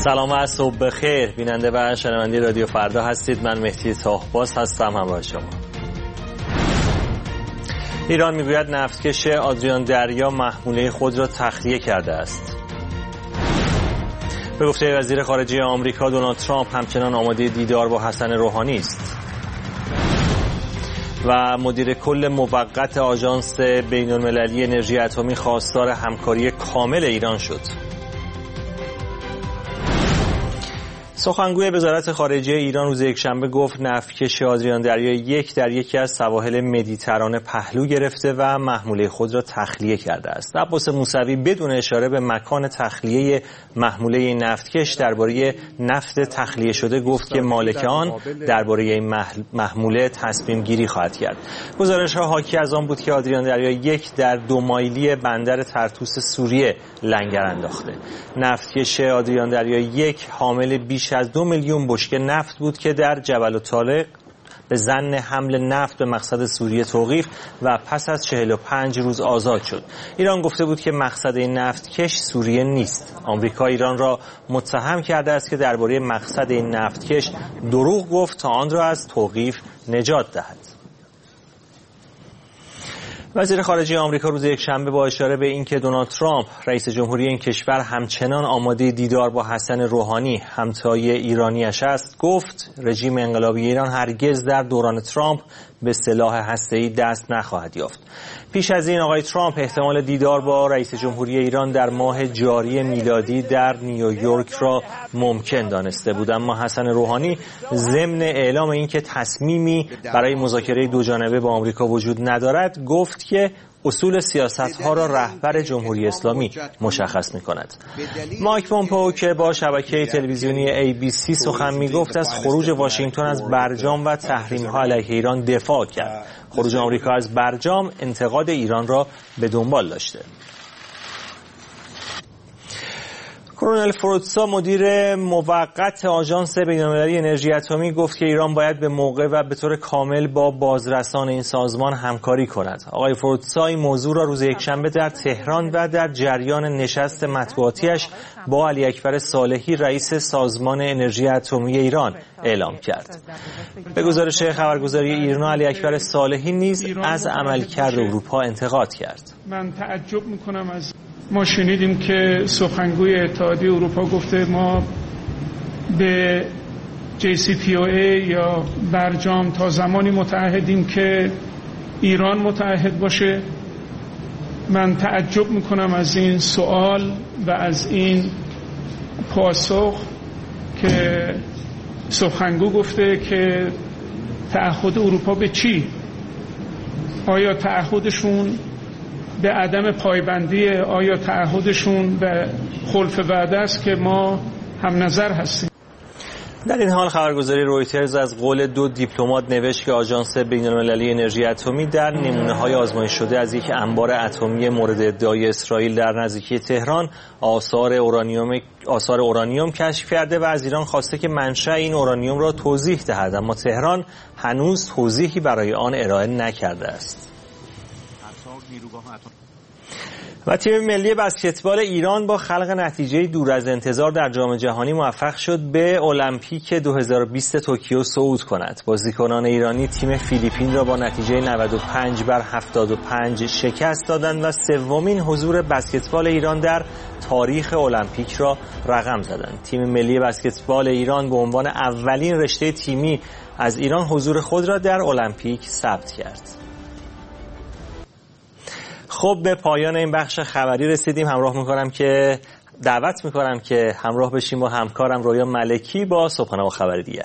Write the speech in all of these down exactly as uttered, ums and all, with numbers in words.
سلام و صبح بخیر بیننده و شنونده رادیو فردا هستید. من مهدی طاهباز هستم همراه شما. ایران میگوید نفتکش آدریان دریا محموله خود را تخلیه کرده است. به گفته وزیر خارجه آمریکا دونالد ترامپ همچنان آماده دیدار با حسن روحانی است. و مدیر کل موقت آژانس بین‌المللی انرژی اتمی خواستار همکاری کامل ایران شد. سخنگوی وزارت خارجه ایران روز یکشنبه گفت نفتکش آدریان دریا یک در یکی از سواحل مدیترانه پهلو گرفته و محموله خود را تخلیه کرده است. عباس موسوی بدون اشاره به مکان تخلیه محموله نفتکش درباره نفت تخلیه شده گفت که مالک آن درباره این محموله تصمیم گیری خواهد کرد. گزارش ها حاکی از آن بود که آدریان دریا یک در دو مایلی بندر طرطوس سوریه لنگر انداخته. نفتکش آدریان دریا یک حامل بیش از دو میلیون بشکه نفت بود که در جبل الطارق به ظن حمل نفت به مقصد سوریه توقیف و پس از چهل و پنج روز آزاد شد. ایران گفته بود که مقصد این نفتکش سوریه نیست. آمریکا ایران را متهم کرده است که درباره مقصد این نفتکش دروغ گفت تا آن را از توقیف نجات دهد. وزیر خارجه آمریکا روز یکشنبه با اشاره به اینکه دونالد ترامپ رئیس جمهوری این کشور همچنان آماده دیدار با حسن روحانی همتای ایرانیش است گفت رژیم انقلابی ایران هرگز در دوران ترامپ به سلاح هسته‌ای دست نخواهد یافت. پیش از این آقای ترامپ احتمال دیدار با رئیس جمهوری ایران در ماه جاری میلادی در نیویورک را ممکن دانسته بود، اما حسن روحانی ضمن اعلام اینکه تصمیمی برای مذاکره دو جانبه با آمریکا وجود ندارد گفت که اصول سیاست‌ها را رهبر جمهوری اسلامی مشخص می‌کند. مایک پومپئو که با شبکه تلویزیونی ای بی سی سخن می‌گفت از خروج واشنگتن از برجام و تحریم‌ها علیه ایران دفاع کرد. خروج آمریکا از برجام انتقاد ایران را به دنبال داشته. کرونل فروتسا مدیر موقت آژانس بین‌المللی انرژی اتمی گفت که ایران باید به موقع و به طور کامل با بازرسان این سازمان همکاری کند. آقای فروتسا این موضوع را روز یکشنبه در تهران و در جریان نشست مطبوعاتیش با علی اکبر صالحی رئیس سازمان انرژی اتمی ایران اعلام کرد. به گزارش خبرگزاری ایرنا علی اکبر صالحی نیز از عملکرد اروپا انتقاد کرد. من تعجب می‌کنم از ما شنیدیم که سخنگوی اتحادیه اروپا گفته ما به جی سی پی او ای یا برجام تا زمانی متعهدیم که ایران متعهد باشه. من تعجب میکنم از این سوال و از این پاسخ که سخنگو گفته که تعهد اروپا به چی؟ آیا تعهدشون به عدم پایبندی، آیا تعهدشون به خلف وعده است که ما هم نظر هستیم؟ در این حال خبرگزاری رویترز از قول دو دیپلمات نوشت که آژانس بین‌المللی انرژی اتمی در نمونه‌های آزمایش شده از یک انبار اتمی مورد ادعای اسرائیل در نزدیکی تهران آثار اورانیوم آثار اورانیوم کشف کرده و از ایران خواسته که منشأ این اورانیوم را توضیح دهد، اما تهران هنوز توضیحی برای آن ارائه نکرده است. و تیم ملی بسکتبال ایران با خلق نتیجه دور از انتظار در جام جهانی موفق شد به المپیک دو هزار و بیست توکیو صعود کند. بازیکنان ایرانی تیم فیلیپین را با نتیجه نود و پنج بر هفتاد و پنج شکست دادند و سومین حضور بسکتبال ایران در تاریخ المپیک را رقم زدند. تیم ملی بسکتبال ایران به عنوان اولین رشته تیمی از ایران حضور خود را در المپیک ثبت کرد. خب به پایان این بخش خبری رسیدیم. همراه میکنم که دعوت میکنم که همراه بشیم با همکارم رویا ملکی با صبحانه و خبر دیگر.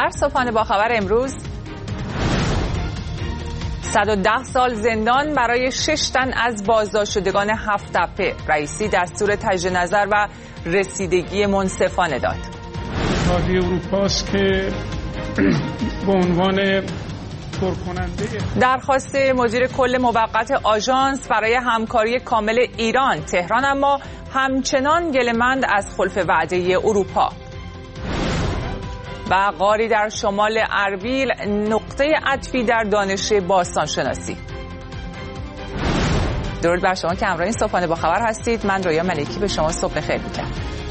در صبحانه با خبر امروز، صد و ده سال زندان برای شش تن از بازداشت شدگان هفت تپه. رئیسی دستور تجدید نظر و رسیدگی منصفانه داد. اتحادیه اروپاست که به عنوان پرکننده درخواست مدیر کل موقت آژانس برای همکاری کامل ایران. تهران اما همچنان گله‌مند از خلف وعده اروپا. و غاری در شمال اربیل نقطه عطفی در دانش باستانشناسی. درود بر شما که همراه این صبحانه با خبر هستید. من رویا ملکی به شما صبح بخیر میگم.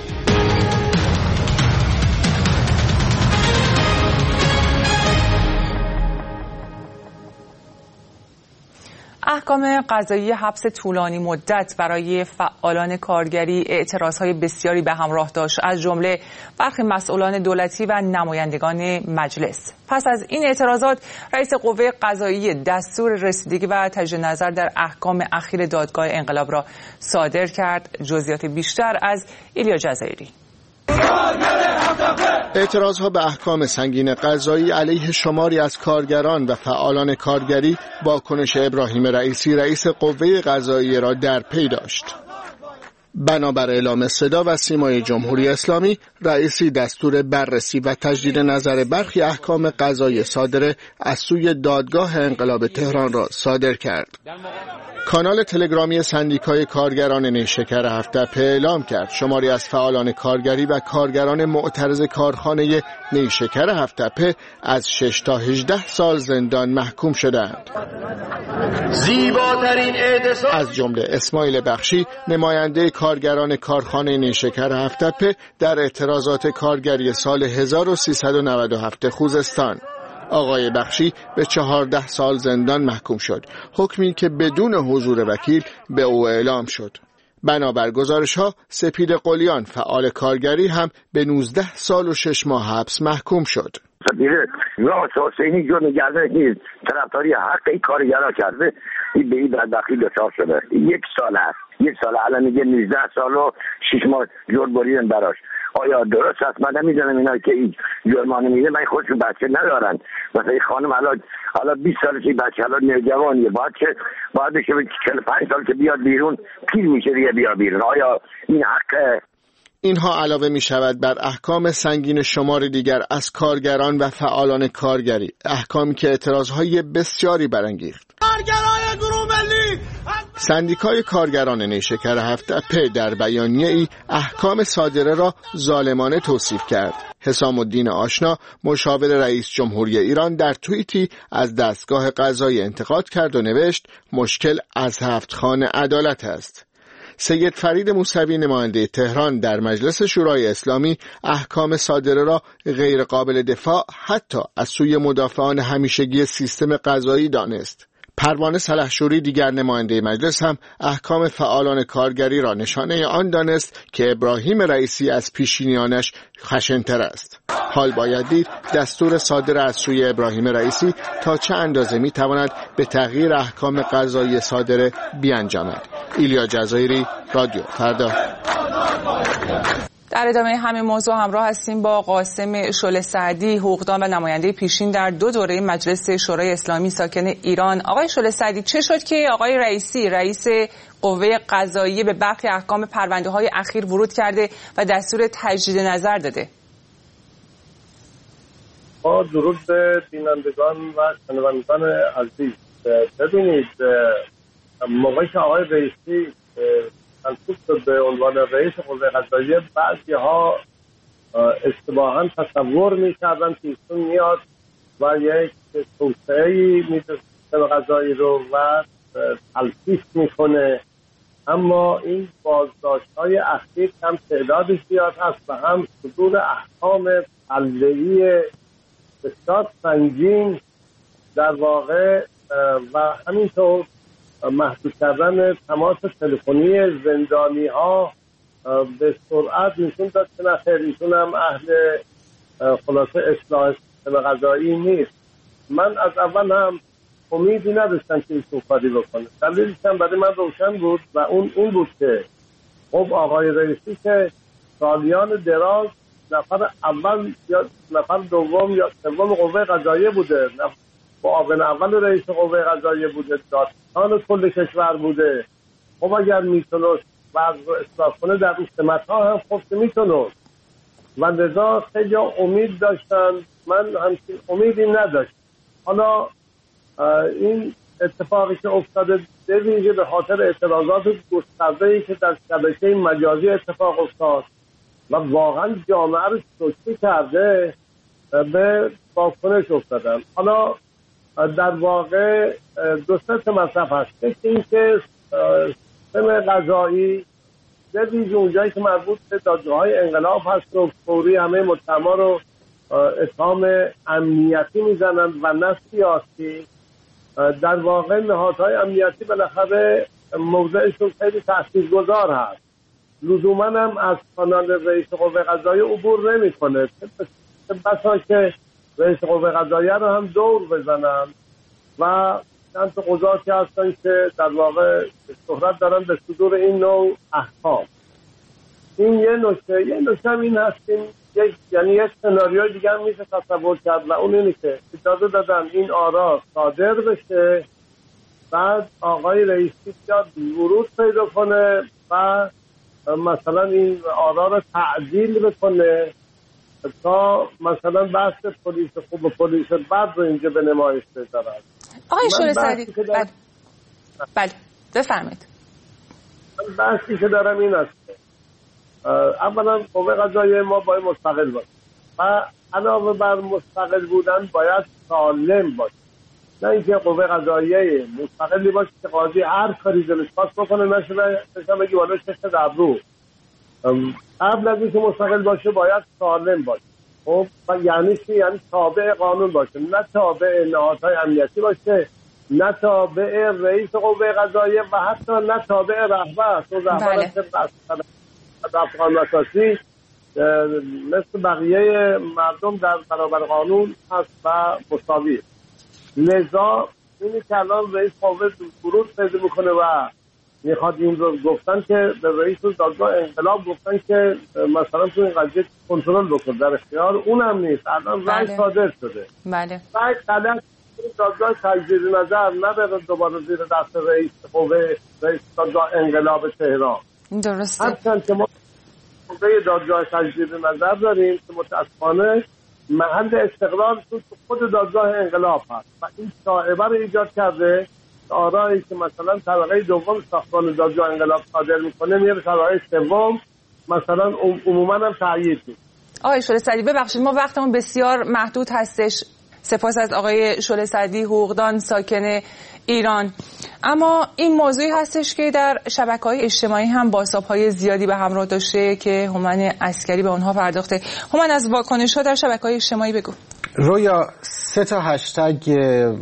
احکام قضایی حبس طولانی مدت برای فعالان کارگری اعتراضهای بسیاری به همراه داشت، از جمله برخی مسئولان دولتی و نمایندگان مجلس. پس از این اعتراضات، رئیس قوه قضاییه دستور رسیدگی و تجدید نظر در احکام اخیر دادگاه انقلاب را صادر کرد. جزئیات بیشتر از ایلیا جزایری. اعتراضها به احکام سنگین قضایی علیه شماری از کارگران و فعالان کارگری واکنش ابراهیم رئیسی رئیس قوه قضاییه را در پی داشت. بنابر اعلام صدا و سیمای جمهوری اسلامی، رئیسی دستور بررسی و تجدید نظر برخی احکام قضایی صادره از سوی دادگاه انقلاب تهران را صادر کرد. کانال تلگرامی سندیکای کارگران نیشکر هفت تپه اعلام کرد شماری از فعالان کارگری و کارگران معترض کارخانه نیشکر هفت تپه از شش تا هجده سال زندان محکوم شدند. زیباترین اعتصام از جمله اسماعیل بخشی، نماینده کارگران کارخانه نیشکر هفت تپه در اعتراضات کارگری سال هزار و سیصد و نود و هفت خوزستان. آقای بخشی به چهارده سال زندان محکوم شد، حکمی که بدون حضور وکیل به او اعلام شد. بنابر گزارش‌ها، سپید قلیان فعال کارگری هم به نوزده سال و شش ماه حبس محکوم شد. سپید راه حسینی جو نگرده نیست، طرفداری حق این کارگرها کرده، این به این بدبختی دچار شده. یک سال است، یک سال الان میگه نوزده سال و شش ماه جور بریدن براش. آیا درست است؟ من نمیدونم اینا که این جرمانه میده، من خودشون بچه ندارن. مثلا این خانم الان حالا بیست سالشی بچه الان نوجوانیه، باید که باید بشه چهل و پنج سال که بیاد بیرون، پیر میشه دیگه بیا بیرون. آیا این حقه؟ اینها علاوه می شود بر احکام سنگین شمار دیگر از کارگران و فعالان کارگری، احکامی که اعتراضهای بسیاری برانگیخت. کارگرای گروه ملی سندیکای کارگران نیشکر هفت تپه در بیانیه ای احکام صادره را ظالمانه توصیف کرد. حسام الدین آشنا، مشاور رئیس جمهوری ایران، در توییتی از دستگاه قضایی انتقاد کرد و نوشت مشکل از هفت خان عدالت است. سید فرید موسوی، نماینده تهران در مجلس شورای اسلامی، احکام صادره را غیر قابل دفاع حتی از سوی مدافعان همیشگی سیستم قضایی دانست. پروانه سلحشوری، دیگر نماینده مجلس، هم احکام فعالان کارگری را نشانه آن دانست که ابراهیم رئیسی از پیشینیانش خشن‌تر است. حال باید دید دستور صادر از سوی ابراهیم رئیسی تا چه اندازه می تواند به تغییر احکام قضایی صادره بیانجامد. ایلیا جزایری، رادیو فردا. در ادامه همین موضوع همراه هستیم با قاسم شعله سعدی، حقوقدان و نماینده پیشین در دو دوره مجلس شورای اسلامی ساکن ایران. آقای شعله سعدی، چه شد که آقای رئیسی رئیس قوه قضاییه به برخی احکام پرونده‌های اخیر ورود کرده و دستور تجدید نظر داده؟ با درود به بینندگان و شنوندگان عزیز، ببینید موقعی که آقای رئیسی منصوب به عنوان رئیس قوه قضاییه، بعضی ها اشتباها تصور میکردن که ایشون میاد و یک توسعه‌ای میده سیستم قضایی رو و تلفیق میکنه، اما این بازداشت‌های اخیر هم تعدادش زیاد هست و هم صدور احکام پله‌ای بسیار سنگین در واقع و همینطور محدود کردن تماس تلفنی زندانی ها به سرعت نشون داد که نخیر ایشون هم اهل خلاصه اصلاح سیستم قضایی نیست. من از اول هم امیدی نداشتم که ایشون کاری بکنه. دلیلش هم برای من روشن بود و اون این بود که خب آقای رئیسی که سالیان دراز نفر اول یا نفر دوم یا سوم قوه قضاییه بوده، معاون اول رئیس قوه قضاییه بوده، دادستان کل کشور بوده. خب اگر میتونست وضع رو اصلاح کنه در اون سمت‌ها هم خب میتونست و لذا خیلی امید داشتن. من همچین امیدی نداشت. حالا این اتفاقی که افتاده به ویژه به خاطر اعتراضات گسترده‌ای که در شبکه مجازی اتفاق افتاد و واقعا جامعه رو شوکه کرده به واکنش افتادن. حالا در واقع دو سه مطلب هست. یکی این که سیستم قضایی به ویژه اونجایی که مربوط به دادگاه‌های انقلاب هست و فوری همه متهما رو اتهام امنیتی میزنند و نه سیاسی. در واقع نهادهای امنیتی بالاخره موضعشون خیلی تاثیرگذار هست. لزوما هم از کانال رئیس قوه قضاییه عبور نمیکنه. بسا که رئیس قوه قضاییه رو هم دور بزنن و چند تا قضاتی هستن که در واقع شهرت دارن به صدور این نوع احکام. این یه نکته. یه نکته هم این هست که یک یعنی یک سناریوی دیگه هم میشه تصور کرد و اون اینه که اجازه دادن این آرا صادر بشه، بعد آقای رئیسی بیاد ورود پیدا کنه و مثلا این آرا رو تعدیل بکنه تا مثلا بحث پلیس خوب و پلیس بد رو اینجا به نمایش بذارن. آقای شوره سعدی بله بله بفرمایید. من بحثی که دارم این است اولا قوه قضاییه ما باید مستقل باشه و علاوه بر مستقل بودن باید سالم باشه، نه اینکه قوه قضاییه مستقلی باشه که قاضی هر کاری دلش خواست بکنه نشه بشه بگی والا شش دبرو. قبل از اینکه مستقل باشه باید سالم باشه. خب و یعنی چی؟ یعنی تابع قانون باشه، نه تابع نهادهای امنیتی باشه، نه تابع رئیس قوه قضاییه و حتی نه تابع رهبر. تو رهبر در قانون اساسی مثل بقیه مردم در برابر قانون هست و مساوی. لذا اینی که الان رئیس قوه ورود پیدا میکنه و میخواد این رو گفتن که به رئیس دادگاه انقلاب گفتن که مثلا تو این قضیه کنترل بکن، در اختیار اونم نیست. الان رأی صادر شده. بله. رأی غلط دادگاه تجدید نظر نبره دوباره زیر دست رئیس قوه رئیس دادگاه انقلاب تهران. درسته. هرچند که ما قوه دادگاه تجدید نظر داریم که متاسفانه محل استقلال تو خود دادگاه انقلاب هست و این شائبه رو ایجاد کرده. آرایی که مثلا طبقه دوم ساختمان دادگاه انقلاب صادر میکنه میره طبقه سوم مثلا عموما هم تأیید میشه. آقای شوره سعدی ببخشید ما وقتمون بسیار محدود هستش. سپاس از آقای شوره سعدی حقوقدان ساکن ایران. اما این موضوعی هستش که در شبکه‌های اجتماعی هم بازتاب‌های زیادی به همراه داشته که هومن عسکری به اونها پرداخته. هومن از واکنش‌ها در شبکه‌های اجتماعی بگو. رویا سه تا هشتگ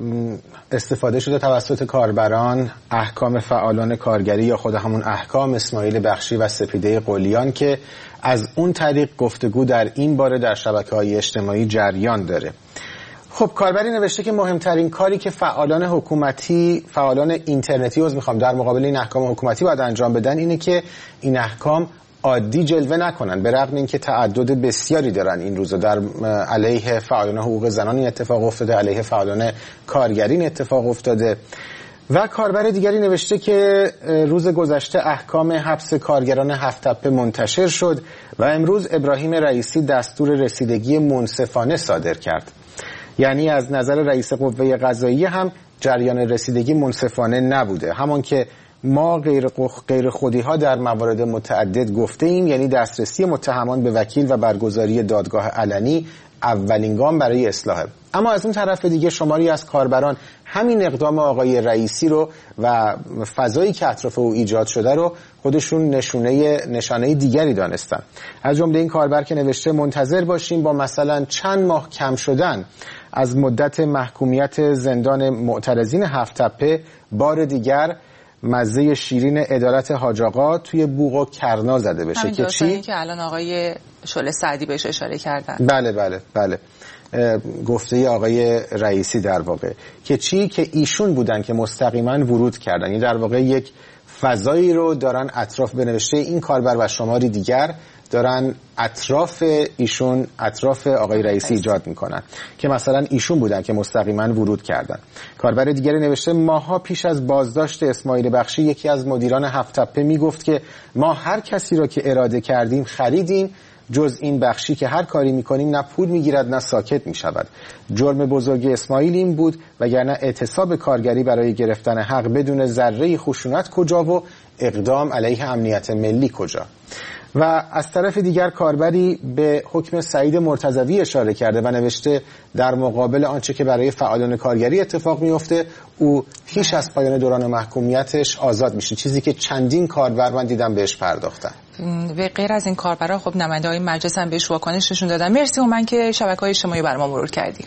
استفاده شده توسط کاربران، احکام فعالان کارگری یا خود همون احکام، اسماعیل بخشی و سپیده قلیان، که از اون طریق گفتگو در این باره در شبکه‌های اجتماعی جریان داره. خب کاربری نوشته که مهمترین کاری که فعالان حکومتی، فعالان اینترنتی از میخوام در مقابل این احکام حکومتی باید انجام بدن اینه که این احکام عادی جلوه نکنن، به رغم اینکه تعدد بسیاری دارن این روزا. در علیه فعالان حقوق زنان این اتفاق افتاده، علیه فعالان کارگری این اتفاق افتاده. و کاربر دیگری نوشته که روز گذشته احکام حبس کارگران هفت تپه منتشر شد و امروز ابراهیم رئیسی دستور رسیدگی منصفانه صادر کرد. یعنی از نظر رئیس قوه قضاییه هم جریان رسیدگی منصفانه نبوده، همان که ما غیر غیر خودی ها در موارد متعدد گفته ایم، یعنی دسترسی متهمان به وکیل و برگزاری دادگاه علنی اولین گام برای اصلاحه. اما از اون طرف دیگه شماری از کاربران همین اقدام آقای رئیسی رو و فضایی که اطراف او ایجاد شده رو خودشون نشونه نشانه دیگری دانستن. از جمله این کاربر که نوشته منتظر باشیم با مثلا چند ماه کم شدن از مدت محکومیت زندان معترضین هفت تپه بار دیگر مزه شیرین عدالت حاج آقا توی بوق و کرنا زده بشه. که چی؟ که الان آقای شوره سعدی بهش اشاره کردن. بله بله بله گفته آقای رئیسی در واقع که چی؟ که ایشون بودن که مستقیما ورود کردن. یعنی در واقع یک فضایی رو دارن اطراف به نوشته این کاربر و شماری دیگر دارن اطراف ایشون اطراف آقای رئیسی ایجاد میکنن که مثلا ایشون بودن که مستقیما ورود کردن. کاربر دیگری نوشته ماها پیش از بازداشت اسماعیل بخشی یکی از مدیران هفت تپه میگفت که ما هر کسی را که اراده کردیم خریدیم جز این بخشی که هر کاری میکنیم نه پول میگیرد نه ساکت میشود. جرم بزرگ اسماعیل این بود وگرنه اعتصاب کارگری برای گرفتن حق بدون ذره خشونت کجا و اقدام علیه امنیت ملی کجا. و از طرف دیگر کاربری به حکم سعید مرتضوی اشاره کرده و نوشته در مقابل آنچه که برای فعالان کارگری اتفاق میفته او پیش از پایان دوران محکومیتش آزاد میشه، چیزی که چندین کاربر من دیدم بهش پرداختن. و غیر از این کاربرا خب نماینده‌های مجلس هم بهش واکنش نشون دادن. مرسی من که شبکه‌های اجتماعی برام مرور کردی.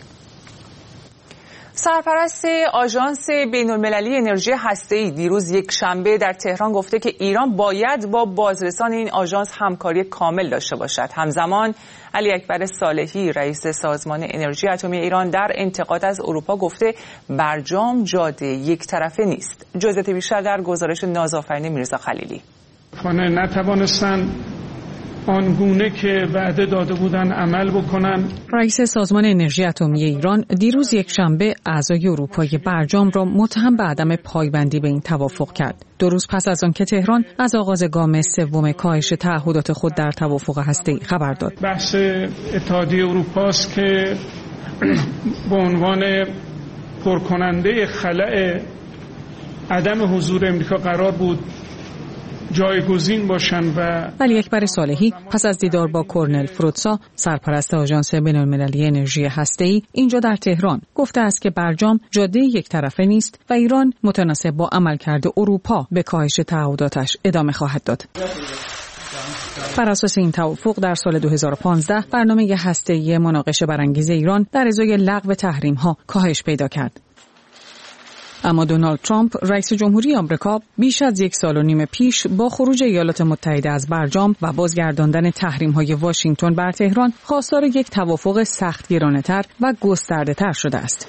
سرپرست آژانس بین‌المللی انرژی هسته‌ای دیروز یک شنبه در تهران گفته که ایران باید با بازرسان این آژانس همکاری کامل داشته باشد. همزمان علی اکبر صالحی رئیس سازمان انرژی اتمی ایران در انتقاد از اروپا گفته برجام جاده یک طرفه نیست. جزئیات بیشتر در گزارش نازآفرین میرزا خلیلی. نتوانستن آنگونه که وعده داده بودن عمل بکنن. رئیس سازمان انرژی اتمی ایران دیروز یک شنبه اعضای اروپای برجام را متهم به عدم پایبندی به این توافق کرد. دو روز پس از آن که تهران از آغاز گام سوم کاهش تعهدات خود در توافق هسته‌ای خبر داد. بحث اتحادیه اروپا است که به عنوان پرکننده خلأ عدم حضور امریکا قرار بود جایگزین باشن. و علی اکبر صالحی پس از دیدار با کورنل فروتسا سرپرست آژانس بین‌المللی انرژی هسته‌ای اینجا در تهران گفته است که برجام جاده یک طرفه نیست و ایران متناسب با عملکرد اروپا به کاهش تعهداتش ادامه خواهد داد. بر اساس این توافق در سال دو هزار و پانزده برنامه هسته‌ای مناقشه برانگیز ایران در ازای لغو تحریم‌ها کاهش پیدا کرد. اما دونالد ترامپ رئیس جمهوری آمریکا بیش از یک سال و نیم پیش با خروج ایالات متحده از برجام و بازگرداندن تحریم‌های واشنگتن بر تهران خواستار یک توافق سختگیرانه‌تر و گسترده‌تر شده است.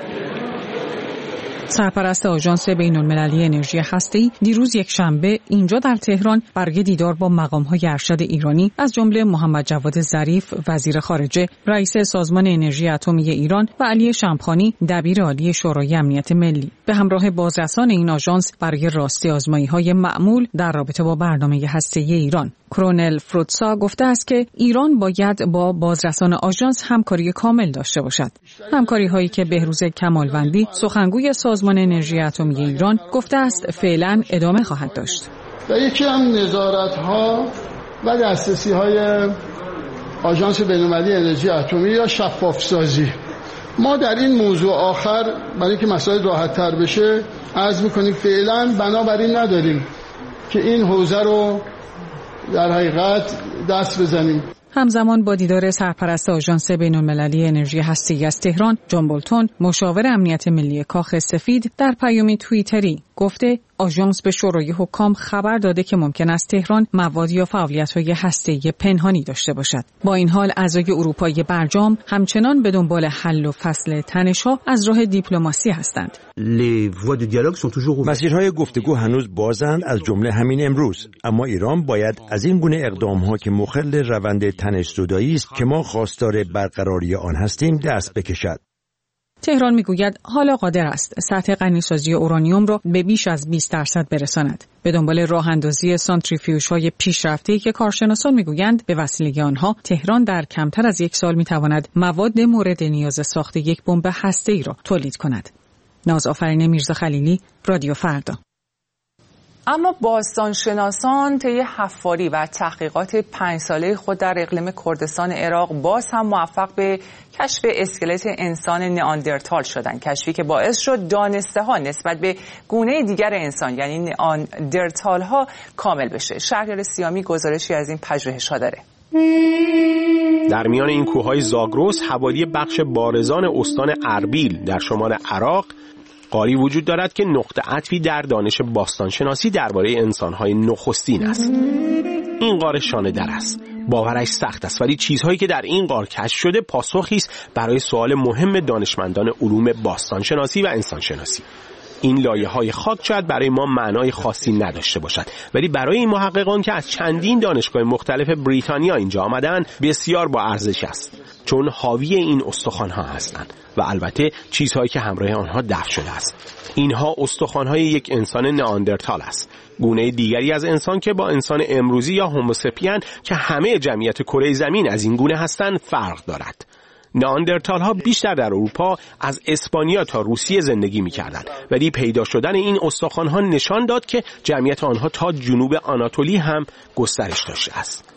سرپرست آژانس بین‌المللی انرژی هسته‌ای دیروز یک شنبه اینجا در تهران برای دیدار با مقام‌های ارشد ایرانی از جمله محمد جواد ظریف وزیر خارجه، رئیس سازمان انرژی اتمی ایران و علی شمخانی دبیر عالی شورای امنیت ملی به همراه بازرسان این آژانس برای راستی آزمایی‌های معمول در رابطه با برنامه هسته‌ای ایران. کورنل فروتسا گفته است که ایران باید با بازرسان آژانس همکاری کامل داشته باشد. همکاری هایی که بهروز کمالوندی سخنگوی سازمان انرژی اتمی ایران گفته است فعلا ادامه خواهد داشت. و یکی هم نظارت ها و دسترسی های آژانس بین‌المللی انرژی اتمی یا شفاف سازی. ما در این موضوع آخر برای اینکه مسائل راحت تر بشه عرض می‌کنیم فعلا بنابراین نداریم که این حوزه رو در حقیقت دست بزنیم. همزمان با دیدار سرپرست آژانس بین‌المللی انرژی هسته‌ای از تهران، جان بولتون مشاور امنیت ملی کاخ سفید در پیامی توییتری گفته آژانس به شورای حکام خبر داده که ممکن است تهران مواد یا فعالیت‌های هسته‌ای پنهانی داشته باشد. با این حال اعضای اروپایی برجام همچنان به دنبال حل و فصل تنش‌ها از راه دیپلماسی هستند. مسیرهای گفتگو هنوز بازند، از جمله همین امروز، اما ایران باید از این گونه اقدام‌ها که مخل روند تنش‌زدایی است که ما خواستار برقراری آن هستیم دست بکشد. تهران میگوید حالا قادر است سطح غنیسازی اورانیوم را به بیش از بیست درصد برساند. به دنبال راه اندازی سانتریفیوژهای پیشرفته‌ای که کارشناسان میگویند به وسیله آنها تهران در کمتر از یک سال میتواند مواد مورد نیاز ساخت یک بمب هسته‌ای را تولید کند. نازآفرین میرزا خلیلی، رادیو فردا. اما باستانشناسان طی حفاری و تحقیقات پنج ساله خود در اقلیم کردستان عراق باز هم موفق به کشف اسکلت انسان نئاندرتال شدند، کشفی که باعث شد دانسته ها نسبت به گونه دیگر انسان یعنی نئاندرتال ها کامل بشه. شهریار سیامی گزارشی از این پژوهش ها داره. در میان این کوههای زاگرس حوالی بخش بارزان استان اربیل در شمال عراق غاری وجود دارد که نقطه عطفی در دانش باستانشناسی درباره انسان‌های نخستین است. این غار شانه در است. باورش سخت است، ولی چیزهایی که در این غار کشف شده پاسخی است برای سوال مهم دانشمندان علوم باستانشناسی و انسانشناسی. این لایه‌های خاک شاید برای ما معنای خاصی نداشته باشد، ولی برای این محققان که از چندین دانشگاه مختلف بریتانیا اینجا آمدن بسیار با ارزش است، چون حاوی این استخوان‌ها هستند و البته چیزهایی که همراه آنها دفن شده است. اینها استخوان‌های یک انسان نئاندرتال است، گونه دیگری از انسان که با انسان امروزی یا هوموسپین که همه جمعیت کره زمین از این گونه هستند فرق دارد. نئاندرتال ها بیشتر در اروپا از اسپانیا تا روسیه زندگی می‌کردند، ولی پیدا شدن این استخوان‌ها نشان داد که جمعیت آنها تا جنوب آناتولی هم گسترش داشته است.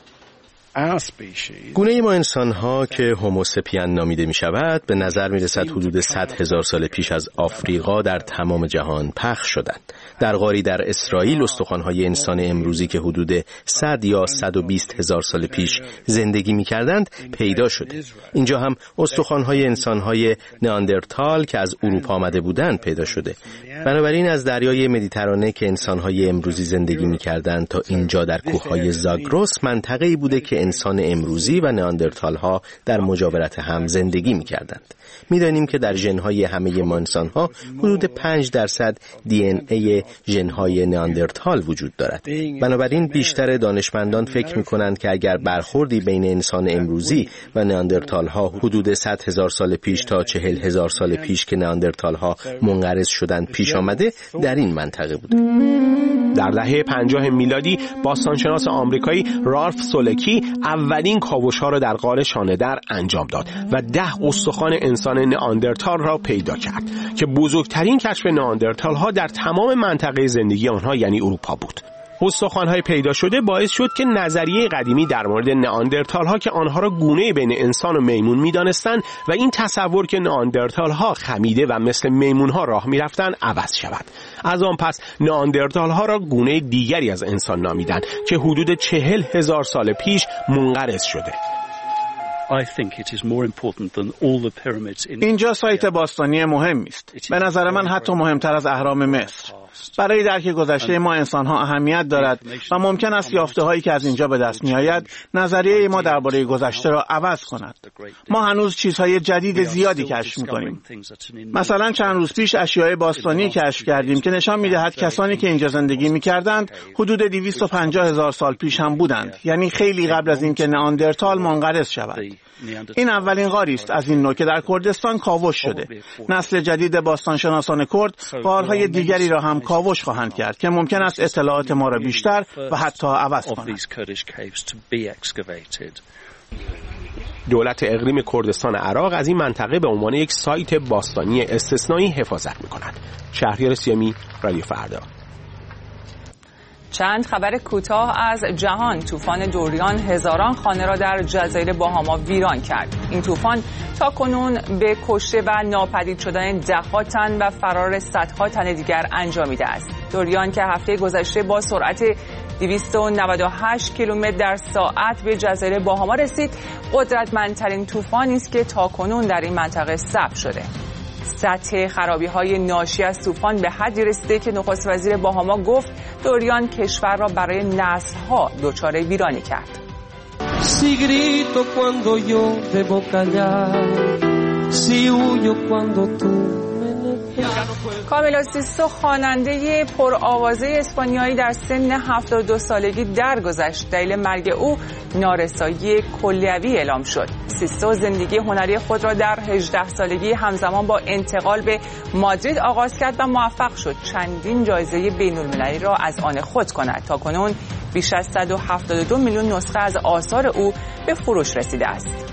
گونه ما انسان‌ها که هوموسپین نامیده می‌شود به نظر می‌رسد حدود صد هزار سال پیش از آفریقا در تمام جهان پخش شدند. در غاری در اسرائیل استخوان‌های انسان امروزی که حدود صد یا صد و بیست هزار سال پیش زندگی می‌کردند پیدا شده. اینجا هم استخوان‌های انسان‌های نئاندرتال که از اروپا آمده بودند پیدا شده. بنابراین از دریای مدیترانه که انسان‌های امروزی زندگی می‌کردند تا اینجا در کوه‌های زاگرس منطقه‌ای بوده که انسان امروزی و نئاندرتال ها در مجاورت هم زندگی می کردند. می دانیم که در ژن‌های همه ما انسان ها حدود پنج درصد دی ان ای ژن‌های نئاندرتال وجود دارد. بنابراین بیشتر دانشمندان فکر می کنند که اگر برخوردی بین انسان امروزی و نئاندرتال ها حدود صد هزار سال پیش تا چهل هزار سال پیش که نئاندرتال ها منقرض شدند پیش آمده در این منطقه بوده. در دهه پنجاه میلادی باستانشناس آمریکایی رالف سولکی اولین کاوش‌ها را در غار شانه‌در انجام داد و ده استخوان انسان نئاندرتال را پیدا کرد که بزرگترین کشف نئاندرتال‌ها در تمام منطقه زندگی آنها یعنی اروپا بود. استخوان‌های پیدا شده باعث شد که نظریه قدیمی در مورد نئاندرتال‌ها که آنها را گونه بین انسان و میمون می‌دانستند و این تصور که نئاندرتال‌ها خمیده و مثل میمون‌ها راه می‌رفتند عوض شود. از آن پس نئاندرتال‌ها را گونه دیگری از انسان نامیدند که حدود چهل هزار سال پیش منقرض شده. اینجا سایت باستانی مهمی است. به نظر من حتی مهمتر از اهرام مصر. برای درک گذشته ما انسان‌ها اهمیت دارد و ممکن است یافته‌هایی که از اینجا به دست می‌آید نظریه ما درباره گذشته را عوض کند. ما هنوز چیزهای جدید زیادی کشف می‌کنیم. مثلا چند روز پیش اشیاء باستانی کشف کردیم که نشان می‌دهد کسانی که اینجا زندگی می‌کردند حدود دویست و پنجاه هزار سال پیش هم بودند، یعنی خیلی قبل از اینکه نئاندرتال منقرض شود. این اولین غاری است از این نوع که در کردستان کاوش شده. نسل جدید باستانشناسان کرد غارهای دیگری را هم کاوش خواهند کرد که ممکن است اطلاعات ما را بیشتر و حتی عوض کنند. دولت اقلیم کردستان عراق از این منطقه به عنوان یک سایت باستانی استثنایی حفاظت می‌کند. شهریار سیامی، رادیو فردا. چند خبر کوتاه از جهان. طوفان دوریان هزاران خانه را در جزایر باهاما ویران کرد. این طوفان تا کنون به کشته و ناپدید شدن ده‌ها تن و فرار صدها تن دیگر انجامیده است. دوریان که هفته گذشته با سرعت دویست و نود و هشت کیلومتر در ساعت به جزایر باهاما رسید، قدرتمندترین طوفانی است که تا کنون در این منطقه ثبت شده. سطح خرابی‌های ناشی از طوفان به حدی رسیده که نخست وزیر باهاما گفت دوریان کشور را برای نسل‌ها دچار ویرانی کرد. Si grito cuando yo debo callar, si huyo cuando tú me negas. کامیلا سیستو خواننده پرآوازه اسپانیایی در سن هفتاد و دو سالگی درگذشت. دلیل مرگ او نارسایی کلیوی اعلام شد. سیستو زندگی هنری خود را در هجده سالگی همزمان با انتقال به مادرید آغاز کرد و موفق شد چندین جایزه بین‌المللی را از آن خود کند. تا کنون بیش از صد و هفتاد و دو میلیون نسخه از آثار او به فروش رسیده است.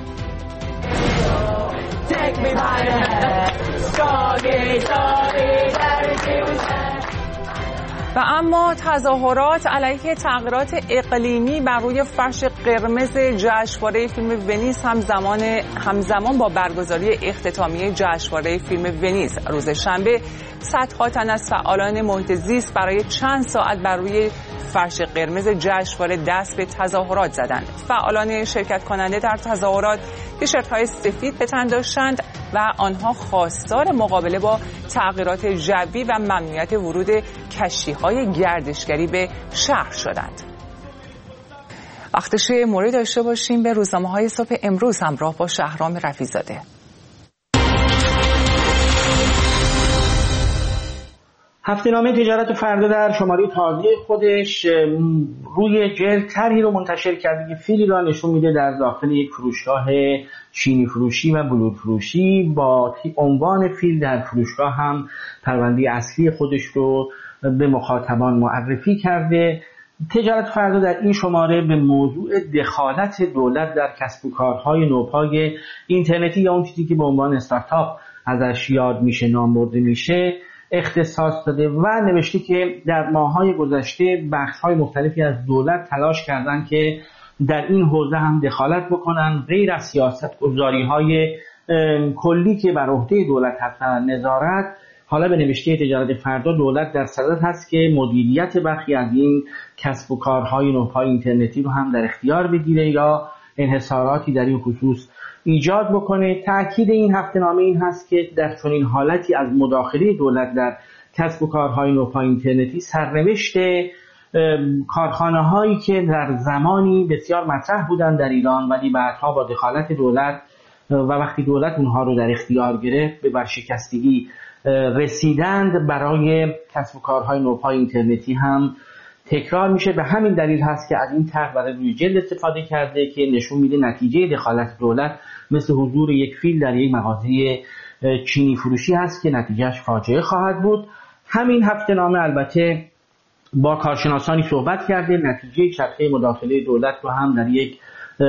و اما تظاهرات علیه تغییرات اقلیمی بر روی فرش قرمز جشنواره فیلم ونیز همزمان همزمان با برگزاری اختتامیه جشنواره فیلم ونیز روز شنبه صدها تن از فعالان محیط زیست برای چند ساعت بر روی فرش قرمز جشنواره دست به تظاهرات زدند. فعالان شرکت کننده در تظاهرات تیشرت‌های سفید به تن داشتند و آنها خواستار مقابله با تغییرات جوی و ممنوعیت ورود کشتی‌های گردشگری به شهر شدند. وقتشه مورد داشته باشیم به روزنامه‌های صبح امروز همراه با شهرام رفیع‌زاده. هفته‌نامه تجارت فردا در شماره تازه خودش روی جلد طرحی رو منتشر کرده که فیلی را نشون میده در داخل یک فروشگاه چینی فروشی و بلور فروشی، با عنوان فیل در فروشگاه هم پرونده اصلی خودش رو به مخاطبان معرفی کرده. تجارت فردا در این شماره به موضوع دخالت دولت در کسب و کارهای نوپای اینترنتی یا اون چیزی که به عنوان استارتاپ ازش یاد میشه، نام برده میشه، اختصاص داده و نوشته که در ماه‌های گذشته بخش‌های مختلفی از دولت تلاش کردند که در این حوزه هم دخالت بکنن، غیر از سیاست‌گذاری‌های کلی که بر عهده دولت هست نظارت. حالا به نوشته تجارت فردا دولت در صدد هست که مدیریت برخی از این کسب و کارهای نوپای اینترنتی رو هم در اختیار بگیره یا انحصاراتی در این خصوص ایجاد بکنه. تأکید این هفته‌نامه این هست که در چنین حالتی از مداخله دولت در کسب و کارهای نوپای اینترنتی سرنوشت کارخانه هایی که در زمانی بسیار مطرح بودن در ایران ولی بعدها با دخالت دولت و وقتی دولت اونها رو در اختیار گرفت به ورشکستگی رسیدند، برای کسب و کارهای نوپای اینترنتی هم تکرار میشه. به همین دلیل هست که از این طرح برای روی جلد استفاده کرده که نشون میده نتیجه دخالت دولت مثل حضور یک فیل در یک مغازه چینی فروشی هست که نتیجهش فاجعه خواهد بود. همین هفته‌نامه البته با کارشناسانی صحبت کرده، نتیجه چرخه مداخله دولت رو هم در یک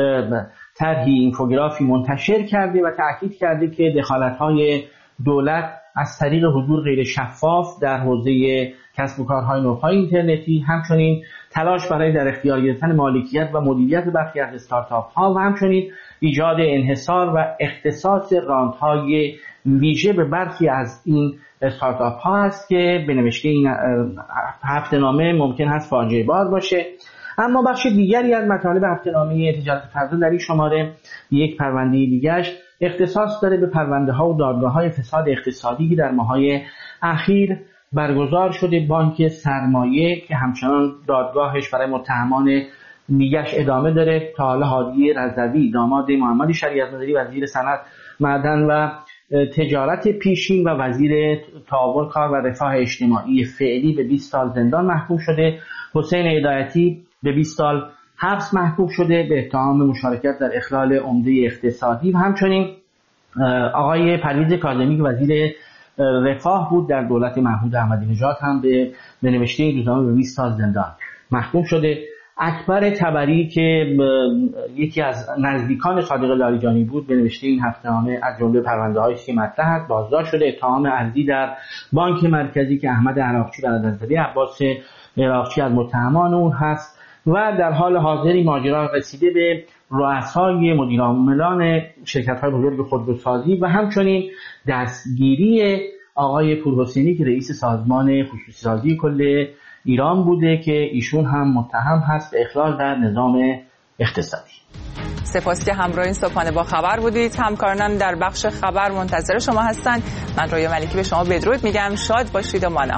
طرحی اینفوگرافی منتشر کرده و تأکید کرده که دخالت‌های دولت از طریق حضور غیر شفاف در حوزه کسب و کارهای نوپای اینترنتی، همچنین تلاش برای در اختیار گرفتن مالکیت و مدیریت برخی از استارتاپ ها و همچنین ایجاد انحصار و اختصاص رانت‌های ویژه به برخی از این استارتاپ ها است که به نوشته این هفته‌نامه ممکن هست فاجعه بار باشه. اما بخش دیگری از مطالب هفته‌نامه تجارت فردا در این شماره یک پرونده دیگرش اختصاص داره به پرونده ها و دادگاه های فساد اقتصادی که در ماه‌های اخیر برگزار شده. بانک سرمایه که همچنان دادگاهش برای متهمان میگش ادامه داره. تا حالا هادی رضوی داماد محمد شریعت‌مداری وزیر صنعت، معدن و تجارت پیشین و وزیر تعاون کار و رفاه اجتماعی فعلی به بیست سال زندان محکوم شده. حسین هدایتی به بیست سال حبس محکوم شده به اتهام مشارکت در اخلال عمده اقتصادی و همچنین آقای پرویز کاظمی که وزیر رفاه بود در دولت محمود احمدی نژاد هم به نوشته روزنامه به بیست سال زندان محکوم شده. اکبر طبری که یکی از نزدیکان صادق لاریجانی بود به نوشته این هفته‌نامه از جمله پرونده‌هایی که مطرح است بازداشت شده. اتهام ارزی در بانک مرکزی که احمد عراقچی برادرزاده عباس عراقچی از متهمان اون هست و در حال حاضری ماجرا رسیده به رؤسای مدیرعاملان شرکت‌های بزرگ خودروسازی و همچنین دستگیری آقای پورحسینی که رئیس سازمان خصوصی سازی کل ایران بوده که ایشون هم متهم هست به اخلال در نظام اقتصادی. سپاس که همراه این صبحانه با خبر بودید. همکارانم در بخش خبر منتظر شما هستند. من رویا ملکی به شما بدرود میگم. شاد باشید و مانا.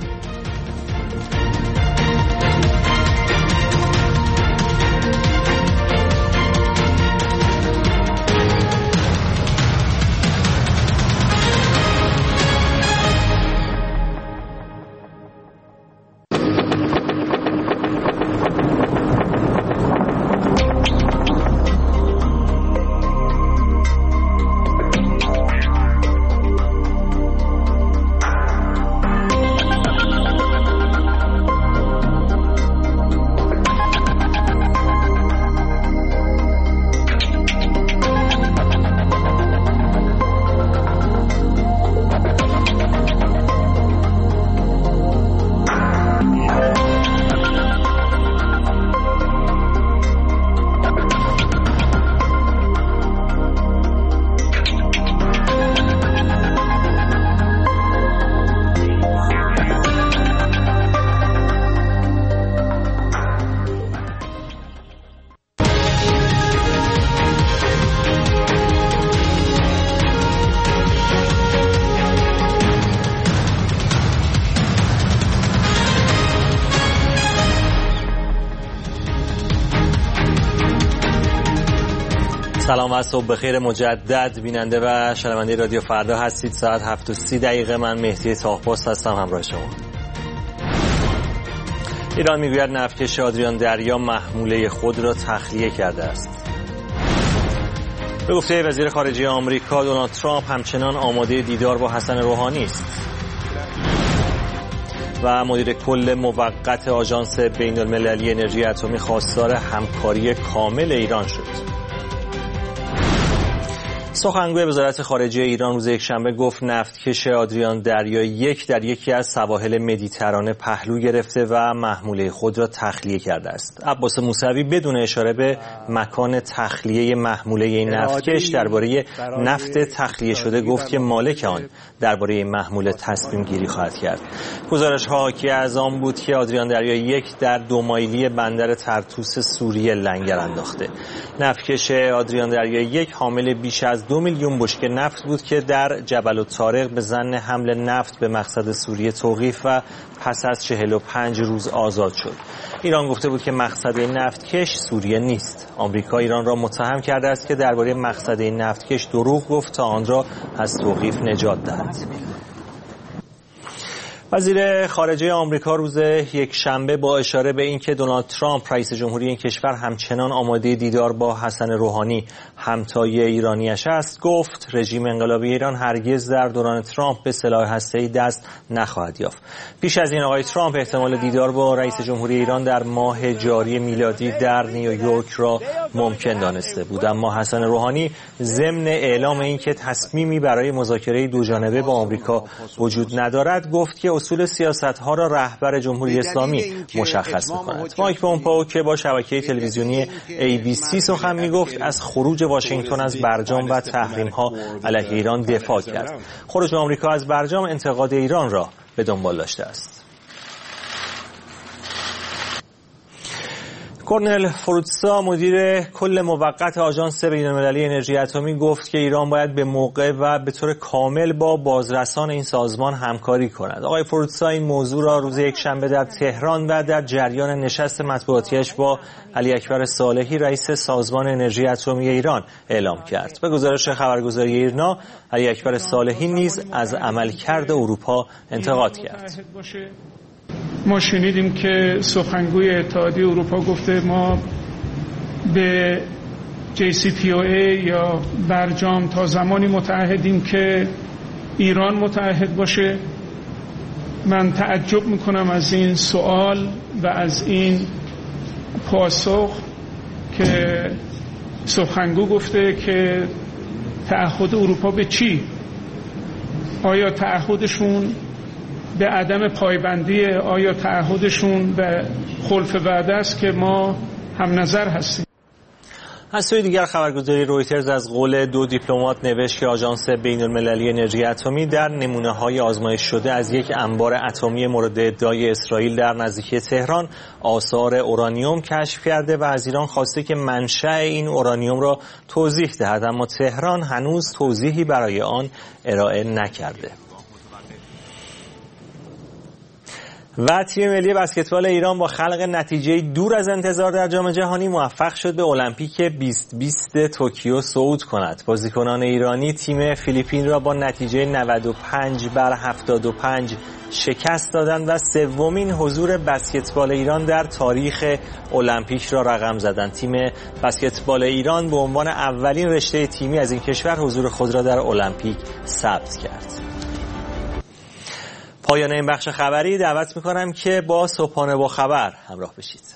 سلام و صبح بخیر مجدد بیننده و شنونده رادیو فردا هستید. ساعت هفت و سی دقیقه. من مهدی تاهپاس هستم همراه شما. ایران میگوید نفتکش آدریان دریا محموله خود را تخلیه کرده است. به گفته وزیر خارجه آمریکا، دونالد ترامپ همچنان آماده دیدار با حسن روحانی است. و مدیر کل موقت آژانس بین‌المللی انرژی اتمی خواستار همکاری کامل ایران شد. سخنگوی وزارت خارجه ایران روز یکشنبه گفت نفتکش آدریان دریا یک در یکی از سواحل مدیترانه پهلو گرفته و محموله خود را تخلیه کرده است. عباس موسوی بدون اشاره به مکان تخلیه محموله این نفتکش درباره نفت تخلیه شده گفت که مالک آن درباره این محموله تصمیم گیری خواهد کرد. گزارش ها حاکی از آن بود که آدریان دریا یک در دو مایلی بندر طرطوس سوریه لنگر انداخته. نفتکش آدریان دریا یک حامل بیش از دو میلیون بشکه نفت بود که در جبل الطارق به ظن حمل نفت به مقصد سوریه توقیف و پس از چهل و پنج روز آزاد شد. ایران گفته بود که مقصد این نفتکش سوریه نیست. آمریکا ایران را متهم کرده است که درباره مقصد این نفتکش دروغ گفت تا آن را از توقیف نجات دهد. وزیر خارجه آمریکا روز یکشنبه با اشاره به اینکه دونالد ترامپ رئیس جمهوری این کشور همچنان آماده دیدار با حسن روحانی همتای ایرانیش است، گفت رژیم انقلابی ایران هرگز در دوران ترامپ به سلاح هسته‌ای دست نخواهد یافت. پیش از این آقای ترامپ احتمال دیدار با رئیس جمهوری ایران در ماه جاری میلادی در نیویورک را ممکن دانسته بود، اما حسن روحانی ضمن اعلام اینکه تصمیمی برای مذاکره دوجانبه با آمریکا وجود ندارد، گفت که اصول سیاست‌ها را رهبر جمهوری اسلامی مشخص می‌کند. مایک پومپئو که با شبکه تلویزیونی ای بی سی سخن می‌گفت از خروج واشنگتن از برجام و تحریم‌ها علیه ایران دفاع کرد. خروج آمریکا از برجام انتقاد ایران را به دنبال داشته است. کورنل فروتسا مدیر کل موقت آژانس بین‌المللی انرژی اتمی گفت که ایران باید به موقع و به طور کامل با بازرسان این سازمان همکاری کند. آقای فروتسا این موضوع را روز یکشنبه در تهران و در جریان نشست مطبوعاتیش با علی اکبر صالحی رئیس سازمان انرژی اتمی ایران اعلام کرد. به گزارش خبرگزاری ایرنا، علی اکبر صالحی نیز از عملکرد اروپا انتقاد کرد. ما شنیدیم که سخنگوی اتحادیه اروپا گفته ما به جی سی پی او ای یا برجام تا زمانی متعهدیم که ایران متعهد باشه. من تعجب میکنم از این سوال و از این پاسخ که سخنگو گفته که تعهد اروپا به چی؟ آیا تعهدشون به عدم پایبندی، آیا تعهدشون به خلف وعده است که ما هم نظر هستیم؟ از سوی دیگر خبرگزاری رویترز از قول دو دیپلمات نوشت که آژانس بین‌المللی انرژی اتمی در نمونه‌های آزمایش شده از یک انبار اتمی مورد ادعای اسرائیل در نزدیکی تهران آثار اورانیوم کشف کرده و از ایران خواسته که منشأ این اورانیوم را توضیح دهد، اما تهران هنوز توضیحی برای آن ارائه نکرده. و تیم ملی بسکتبال ایران با خلق نتیجه دور از انتظار در جام جهانی موفق شد به المپیک بیست بیست توکیو صعود کند. بازیکنان ایرانی تیم فیلیپین را با نتیجه نود و پنج بر هفتاد و پنج شکست دادند و سومین حضور بسکتبال ایران در تاریخ المپیک را رقم زدند. تیم بسکتبال ایران به عنوان اولین رشته تیمی از این کشور حضور خود را در المپیک ثبت کرد. پایان این بخش خبری. دعوت می‌کنم که با صبحانه با خبر همراه بشید.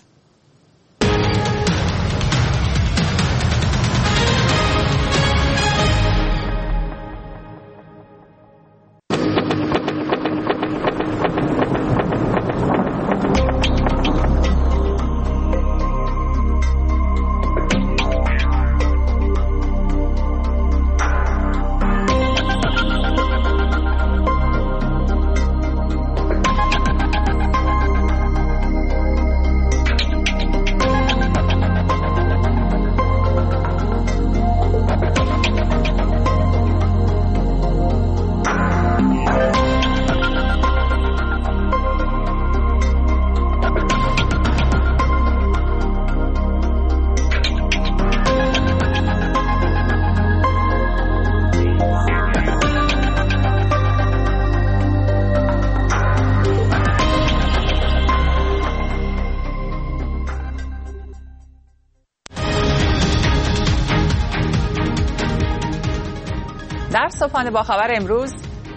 در صبحانه با خبر امروز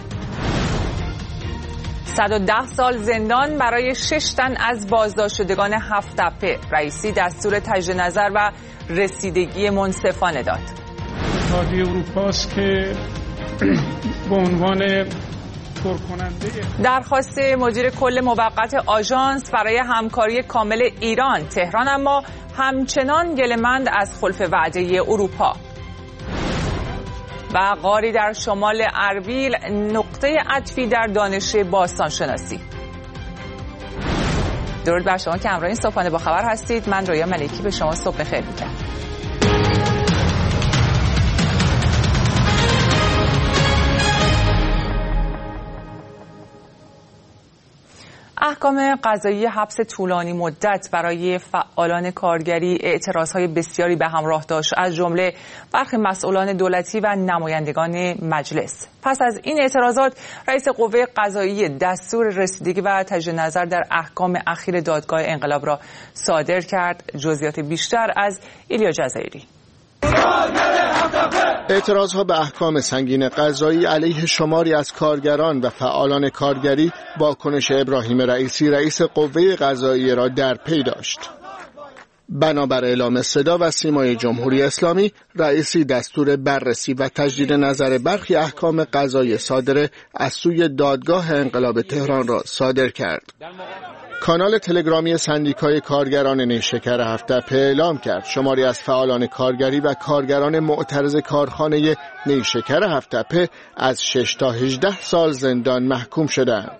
صد و ده سال زندان برای شش تن از بازداشت شدگان هفت تپه. رئیسی دستور تجدید نظر و رسیدگی منصفانه داد. اتحادیه اروپا است که به عنوان پرکننده درخواست مدیر کل موقت آژانس برای همکاری کامل ایران. تهران اما همچنان گله‌مند از خلف وعده اروپا. و غاری در شمال اربیل نقطه عطفی در دانش باستانشناسی. درود بر شما که همراه این صبحانه با خبر هستید. من رویا ملکی به شما صبح بخیر میگم. احکام قضایی حبس طولانی مدت برای فعالان کارگری اعتراضهای بسیاری به همراه داشت، از جمله برخی مسئولان دولتی و نمایندگان مجلس. پس از این اعتراضات رئیس قوه قضاییه دستور رسیدگی و تجدید نظر در احکام اخیر دادگاه انقلاب را صادر کرد. جزئیات بیشتر از ایلیا جزایری. اعتراضها به احکام سنگین قضایی علیه شماری از کارگران و فعالان کارگری واکنش ابراهیم رئیسی رئیس قوه قضاییه را در پی داشت. بنابر اعلام صدا و سیمای جمهوری اسلامی، رئیسی دستور بررسی و تجدید نظر برخی احکام قضایی صادره از سوی دادگاه انقلاب تهران را صادر کرد. کانال تلگرامی سندیکای کارگران نیشکر هفت تپه اعلام کرد شماری از فعالان کارگری و کارگران معترض کارخانه نیشکر هفت تپه از شش تا هجده سال زندان محکوم شدند.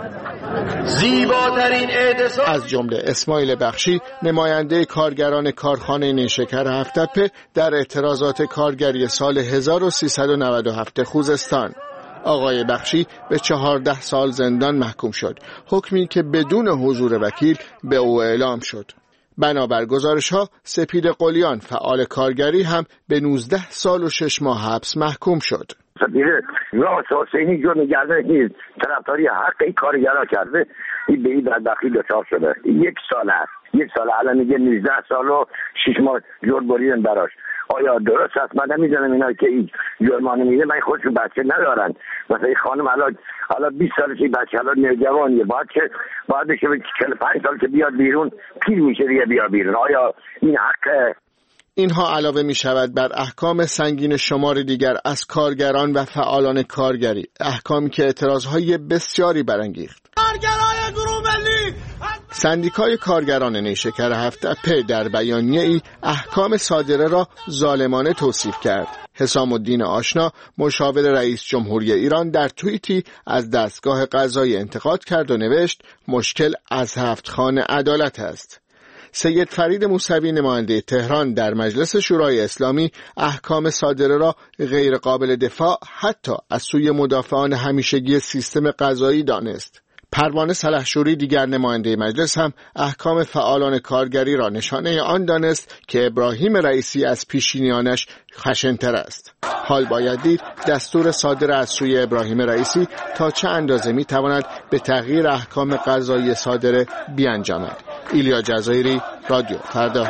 زیباترین اعتصام از جمله اسماعیل بخشی، نماینده کارگران کارخانه نیشکر هفت تپه در اعتراضات کارگری سال هزار و سیصد و نود و هفت خوزستان. آقای بخشی به چهارده سال زندان محکوم شد، حکمی که بدون حضور وکیل به او اعلام شد. بنابر گزارش‌ها سپید قلیان فعال کارگری هم به نوزده سال و شش ماه حبس محکوم شد. سپید راه حسینی جو نگرده نیست، طرفداری حق این کارگرها کرده، این به این بدبختی دچار شده. یک سال است، یک سال الان میگه نوزده سال و شش ماه جور بریدن براش. آیا درست است؟ من نمیدونم اینا که این جرمانه میده، من خودشون بچه ندارن. مثلا این خانم الان الان بیست سالشه، بچه الان نوجوانیه، باید که باید بشه چهل و پنج سال که بیاد بیرون، پیر میشه دیگه بیاد بیرون. آیا این حقه؟ اینها علاوه می شود بر احکام سنگین شمار دیگر از کارگران و فعالان کارگری، احکامی که اعتراضهای بسیاری برانگیخت. کارگرای گروه ملی سندیکای کارگران نیشکر هفت تپه در بیانیه‌ای احکام صادره را ظالمانه توصیف کرد. حسام الدین آشنا، مشاور رئیس جمهوری ایران، در توییتی از دستگاه قضایی انتقاد کرد و نوشت مشکل از هفت خان عدالت است. سید فرید موسوی، نماینده تهران در مجلس شورای اسلامی، احکام صادره را غیر قابل دفاع حتی از سوی مدافعان همیشگی سیستم قضایی دانست. پروانه سلحشوری، دیگر نماینده مجلس، هم احکام فعالان کارگری را نشانه آن دانست که ابراهیم رئیسی از پیشینیانش خشن‌تر است. حال باید دید دستور صادر از سوی ابراهیم رئیسی تا چه اندازه می تواند به تغییر احکام قضایی صادره بیانجامد. ایلیا جزایری، رادیو فردا.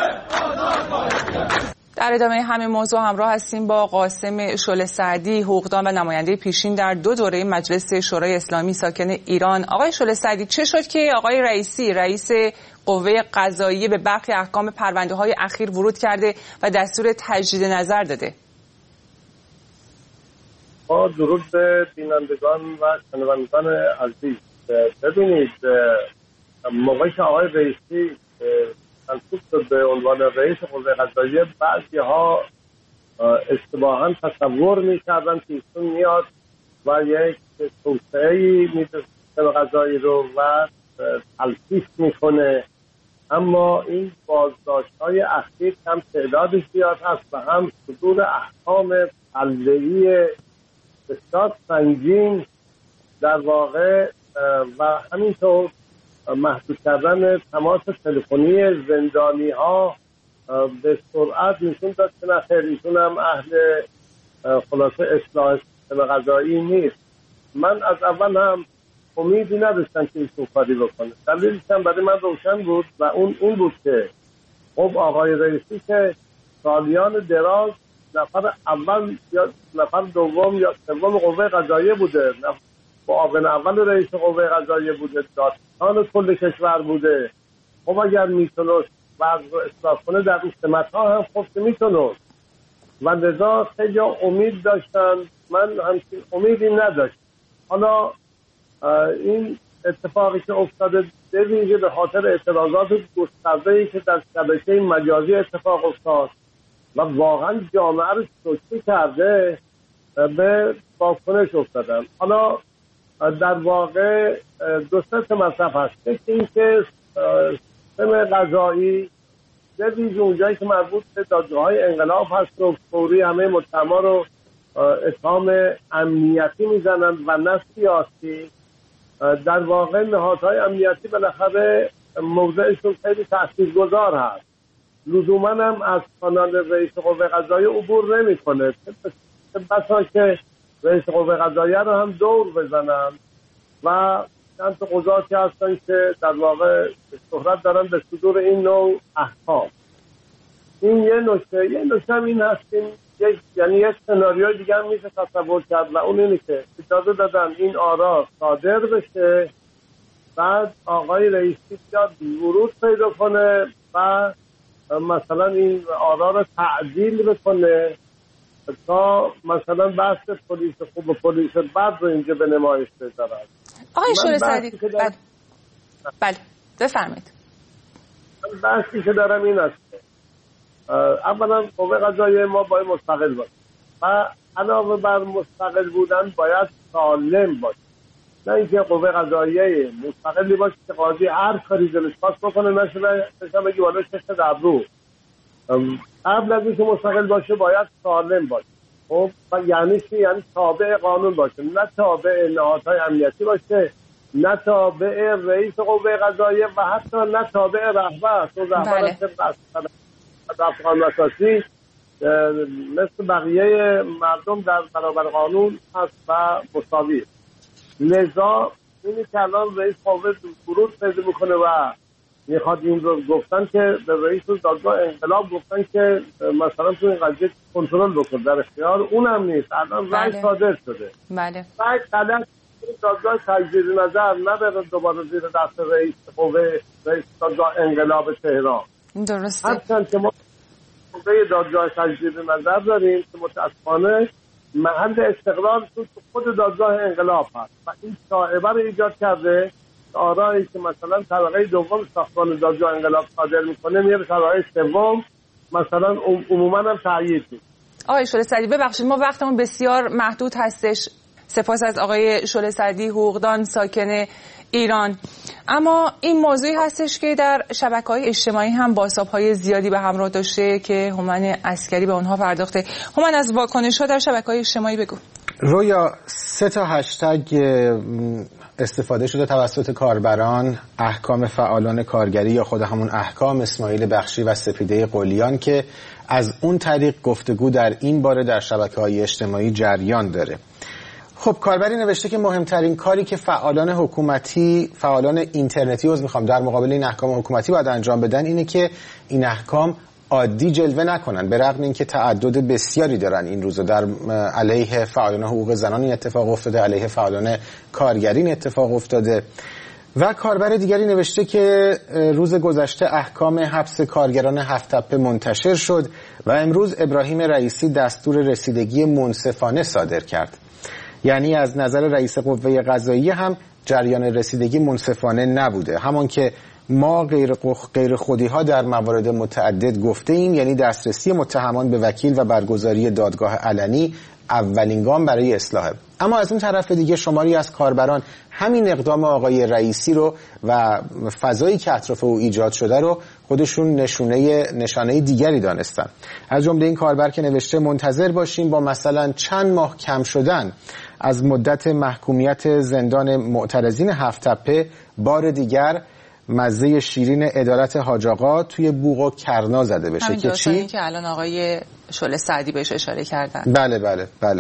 در ادامه همین موضوع همراه هستیم با قاسم شعله سعدی، حقوقدان و نماینده پیشین در دو دوره مجلس شورای اسلامی ساکن ایران. آقای شعله سعدی، چه شد که آقای رئیسی رئیس قوه قضاییه به برخی احکام پرونده‌های اخیر ورود کرده و دستور تجدید نظر داده؟ با درود به بینندگان و شنوندگان عزیز، ببینید موقعی که آقای رئیسی منصوب شد به عنوان رئیس قوه قضاییه، بعضی ها اشتباها تصور میکردن که ایشون میاد و یک توسعه‌ای میده سیستم قضایی رو و تلفیق میکنه، اما این بازداشت‌های اخیر هم تعدادش زیاد هست و هم صدور احکام پله‌ای بسیار سنگین در واقع و همینطور محدود کردن تماس تلفنی زندانی ها به سرعت نشون داد که نخیر ایشون هم اهل خلاصه اصلاح سیستم قضایی نیست. من از اول هم امیدی نداشتم که ایشون کاری بکنه. دلیلش هم برای من روشن بود و اون این بود که خب آقای رئیسی که سالیان دراز نفر اول یا نفر دوم یا سوم قوه قضاییه بوده، معاون اول رئیس قوه قضاییه بوده، دادستان کل کشور بوده. خب اگر میتونست وضع رو اصلاح کنه در اون سمت‌ها هم خب میتونست و لذا خیلی امید داشتن. من همچین امیدی نداشت. حالا این اتفاقی که افتاده به ویژه به خاطر اعتراضات گسترده‌ای که در شبکه مجازی اتفاق افتاد و واقعا جامعه رو شوکه کرده به واکنش افتادن. حالا در واقع دو سه مطلب هست. یکی این که سیستم قضایی به ویژه اونجایی که مربوط به دادگاه‌های انقلاب هست و فوری همه متهما رو اتهام امنیتی میزنند و نه سیاسی. در واقع نهادهای امنیتی بالاخره موضعشون خیلی تاثیرگذار هست. لزوما هم از کانال رئیس قوه قضاییه عبور نمیکنه. بسا که رئیس قوه قضاییه رو هم دور بزنن و چند تا قضاتی هستن که در واقع شهرت دارن به صدور این نوع احکام. این یه نکته. یه نکته هم این هست که یک یعنی یک سناریوی دیگه هم میشه تصور کرد و اون اینه که اجازه دادن این آرا صادر بشه، بعد آقای رئیسی بیاد ورود پیدا کنه و مثلا این آرا رو تعدیل بکنه تا مثلا بحث پلیس خوب و پلیس بد رو اینجا به نمایش بذارن. آقای شوره سعدی بله بله بفرمایید. بحثی که دارم این است اولا قوه قضاییه ما باید مستقل باشه و علاوه بر مستقل بودن باید سالم باشه، نه اینکه قوه قضاییه مستقلی باشه که قاضی هر کاری دلش خواست بکنه نشه نشه بگی والا شش دبرو. قبل از اینکه مستقل باشه باید سالم باشه. خب و یعنی چی؟ یعنی تابع قانون باشه، نه تابع نهادهای امنیتی باشه، نه تابع رئیس قوه قضاییه و حتی نه تابع رهبر. تو رهبر در قانون اساسی مثل بقیه مردم در برابر قانون هست و مساوی. لذا اینی که الان رئیس قوه ورود پیدا میکنه و میخواد این رو گفتن که به رئیس دادگاه انقلاب گفتن که مثلا تو این قضیه کنترل بکن، در اختیار اونم نیست. الان رأی صادر شده. بله. رأی غلط دادگاه تجدید نظر نبره دوباره زیر دست رئیس قوه رئیس دادگاه انقلاب تهران. درسته. هرچند که ما قوه دادگاه تجدید نظر داریم که متاسفانه محل استقلال تو خود دادگاه انقلاب هست و این شائبه رو ایجاد کرده. آرایی که مثلا طبقه دوم ساختمان دادگاه انقلاب صادر میکنه میره طبقه سوم مثلا عموما هم تأیید میشه. آقای شوره سعدی ببخشید ما وقتمون بسیار محدود هستش. سپاس از آقای شوره سعدی حقوقدان ساکن ایران. اما این موضوعی هستش که در شبکه‌های اجتماعی هم بازتاب‌های زیادی به همراه داشته که هومن عسکری به اونها پرداخته. هومن از واکنش‌ها در شبکه‌های اجتماعی بگو. رویا سه تا هشتگ استفاده شده توسط کاربران، احکام فعالان کارگری یا خود همون احکام اسماعیل بخشی و سپیده قلیان که از اون طریق گفتگو در این باره در شبکه‌های اجتماعی جریان داره. خب کاربری نوشته که مهمترین کاری که فعالان حکومتی، فعالان اینترنتی از میخوام در مقابل این احکام حکومتی باید انجام بدن اینه که این احکام عادی جلوه نکنن، به رغم اینکه تعدد بسیاری دارن این روزا. در علیه فعالان حقوق زنان این اتفاق افتاده، علیه فعالان کارگری این اتفاق افتاده. و کاربر دیگری نوشته که روز گذشته احکام حبس کارگران هفت تپه منتشر شد و امروز ابراهیم رئیسی دستور رسیدگی منصفانه صادر کرد. یعنی از نظر رئیس قوه قضاییه هم جریان رسیدگی منصفانه نبوده، همان که ما غیر غیر خودی ها در موارد متعدد گفته ایم، یعنی دسترسی متهمان به وکیل و برگزاری دادگاه علنی اولین گام برای اصلاحه. اما از اون طرف دیگه شماری از کاربران همین اقدام آقای رئیسی رو و فضایی که اطراف او ایجاد شده رو خودشون نشونه نشانه دیگری دانستن. از جمله این کاربر که نوشته منتظر باشیم با مثلا چند ماه کم شدن از مدت محکومیت زندان معترضین هفت تپه بار دیگر مزه شیرین عدالت حاج آقا توی بوق و کرنا زده بشه. که چی؟ که الان آقای شعله سعدی بهش اشاره کردن. بله بله بله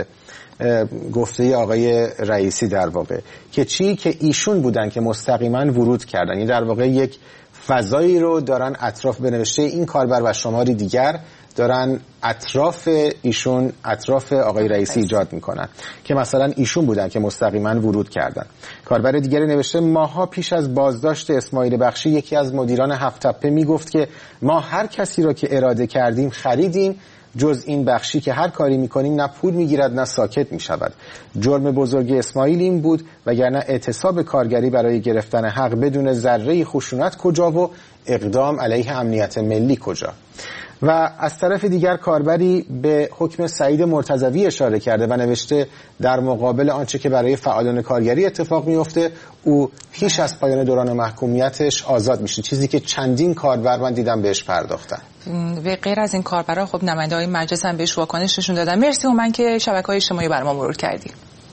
گفته آقای رئیسی در واقع که چی؟ که ایشون بودن که مستقیما ورود کردن. یعنی در واقع یک فضایی رو دارن اطراف به نوشته این کاربر و شماری دیگر دارن اطراف ایشون اطراف آقای رئیسی ایجاد میکنن که مثلا ایشون بودن که مستقیما ورود کردن. کاربر دیگری نوشته ماها پیش از بازداشت اسماعیل بخشی یکی از مدیران هفت تپه میگفت که ما هر کسی را که اراده کردیم خریدیم جز این بخشی که هر کاری میکنیم نه پول میگیرد نه ساکت میشود. جرم بزرگ اسماعیل این بود وگرنه اعتصاب کارگری برای گرفتن حق بدون ذره خشونت کجا و اقدام علیه امنیت ملی کجا. و از طرف دیگر کاربری به حکم سعید مرتضوی اشاره کرده و نوشته در مقابل آنچه که برای فعالان کارگری اتفاق میفته او پیش از پایان دوران محکومیتش آزاد میشه، چیزی که چندین کاربر من دیدم بهش پرداختن. و غیر از این کاربرا خب نماینده‌های مجلس هم بهش واکنش نشون دادن. مرسی من که شبکه‌های اجتماعی برام مرور کردی.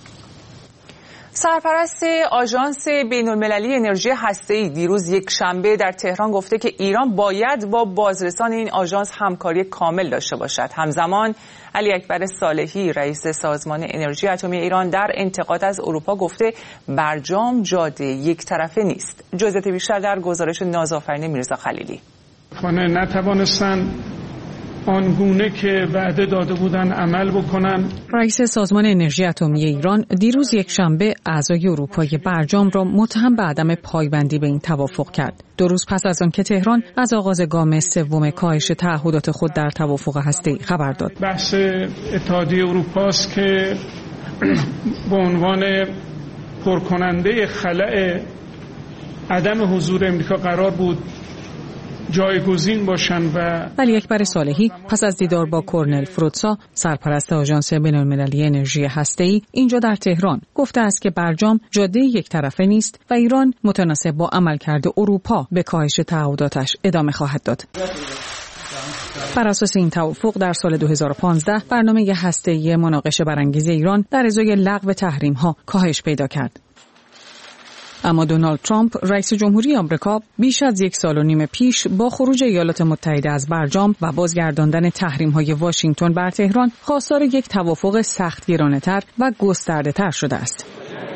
سرپرست آژانس بین‌المللی انرژی هسته‌ای دیروز یک شنبه در تهران گفته که ایران باید با بازرسان این آژانس همکاری کامل داشته باشد. همزمان علی اکبر صالحی رئیس سازمان انرژی اتمی ایران در انتقاد از اروپا گفته برجام جاده یک طرفه نیست. جزئیات بیشتر در گزارش نازآفرین میرزا خلیلی. نتوانستن آنگونه که وعده داده بودن عمل بکنن. رئیس سازمان انرژی اتمی ایران دیروز یک شنبه اعضای اروپای برجام را متهم به عدم پایبندی به این توافق کرد. دو روز پس از آن که تهران از آغاز گام سوم کاهش تعهدات خود در توافق هسته‌ای خبر داد. بحث اتحادیه اروپا است که به عنوان پرکننده خلأ عدم حضور امریکا قرار بود جایگزین باشن. و علی اکبر صالحی پس از دیدار با کورنل فروتسا سرپرست آژانس بین‌المللی انرژی هسته‌ای اینجا در تهران گفته است که برجام جاده یک طرفه نیست و ایران متناسب با عملکرد اروپا به کاهش تعهداتش ادامه خواهد داد. بر اساس این توافق در سال دو هزار و پانزده برنامه هسته‌ای مناقشه برانگیز ایران در ازای لغو تحریم‌ها کاهش پیدا کرد. اما دونالد ترامپ رئیس جمهوری آمریکا بیش از یک سال و نیم پیش با خروج ایالات متحده از برجام و بازگرداندن تحریم‌های واشنگتن بر تهران خواستار یک توافق سختگیرانه‌تر و گسترده‌تر شده است.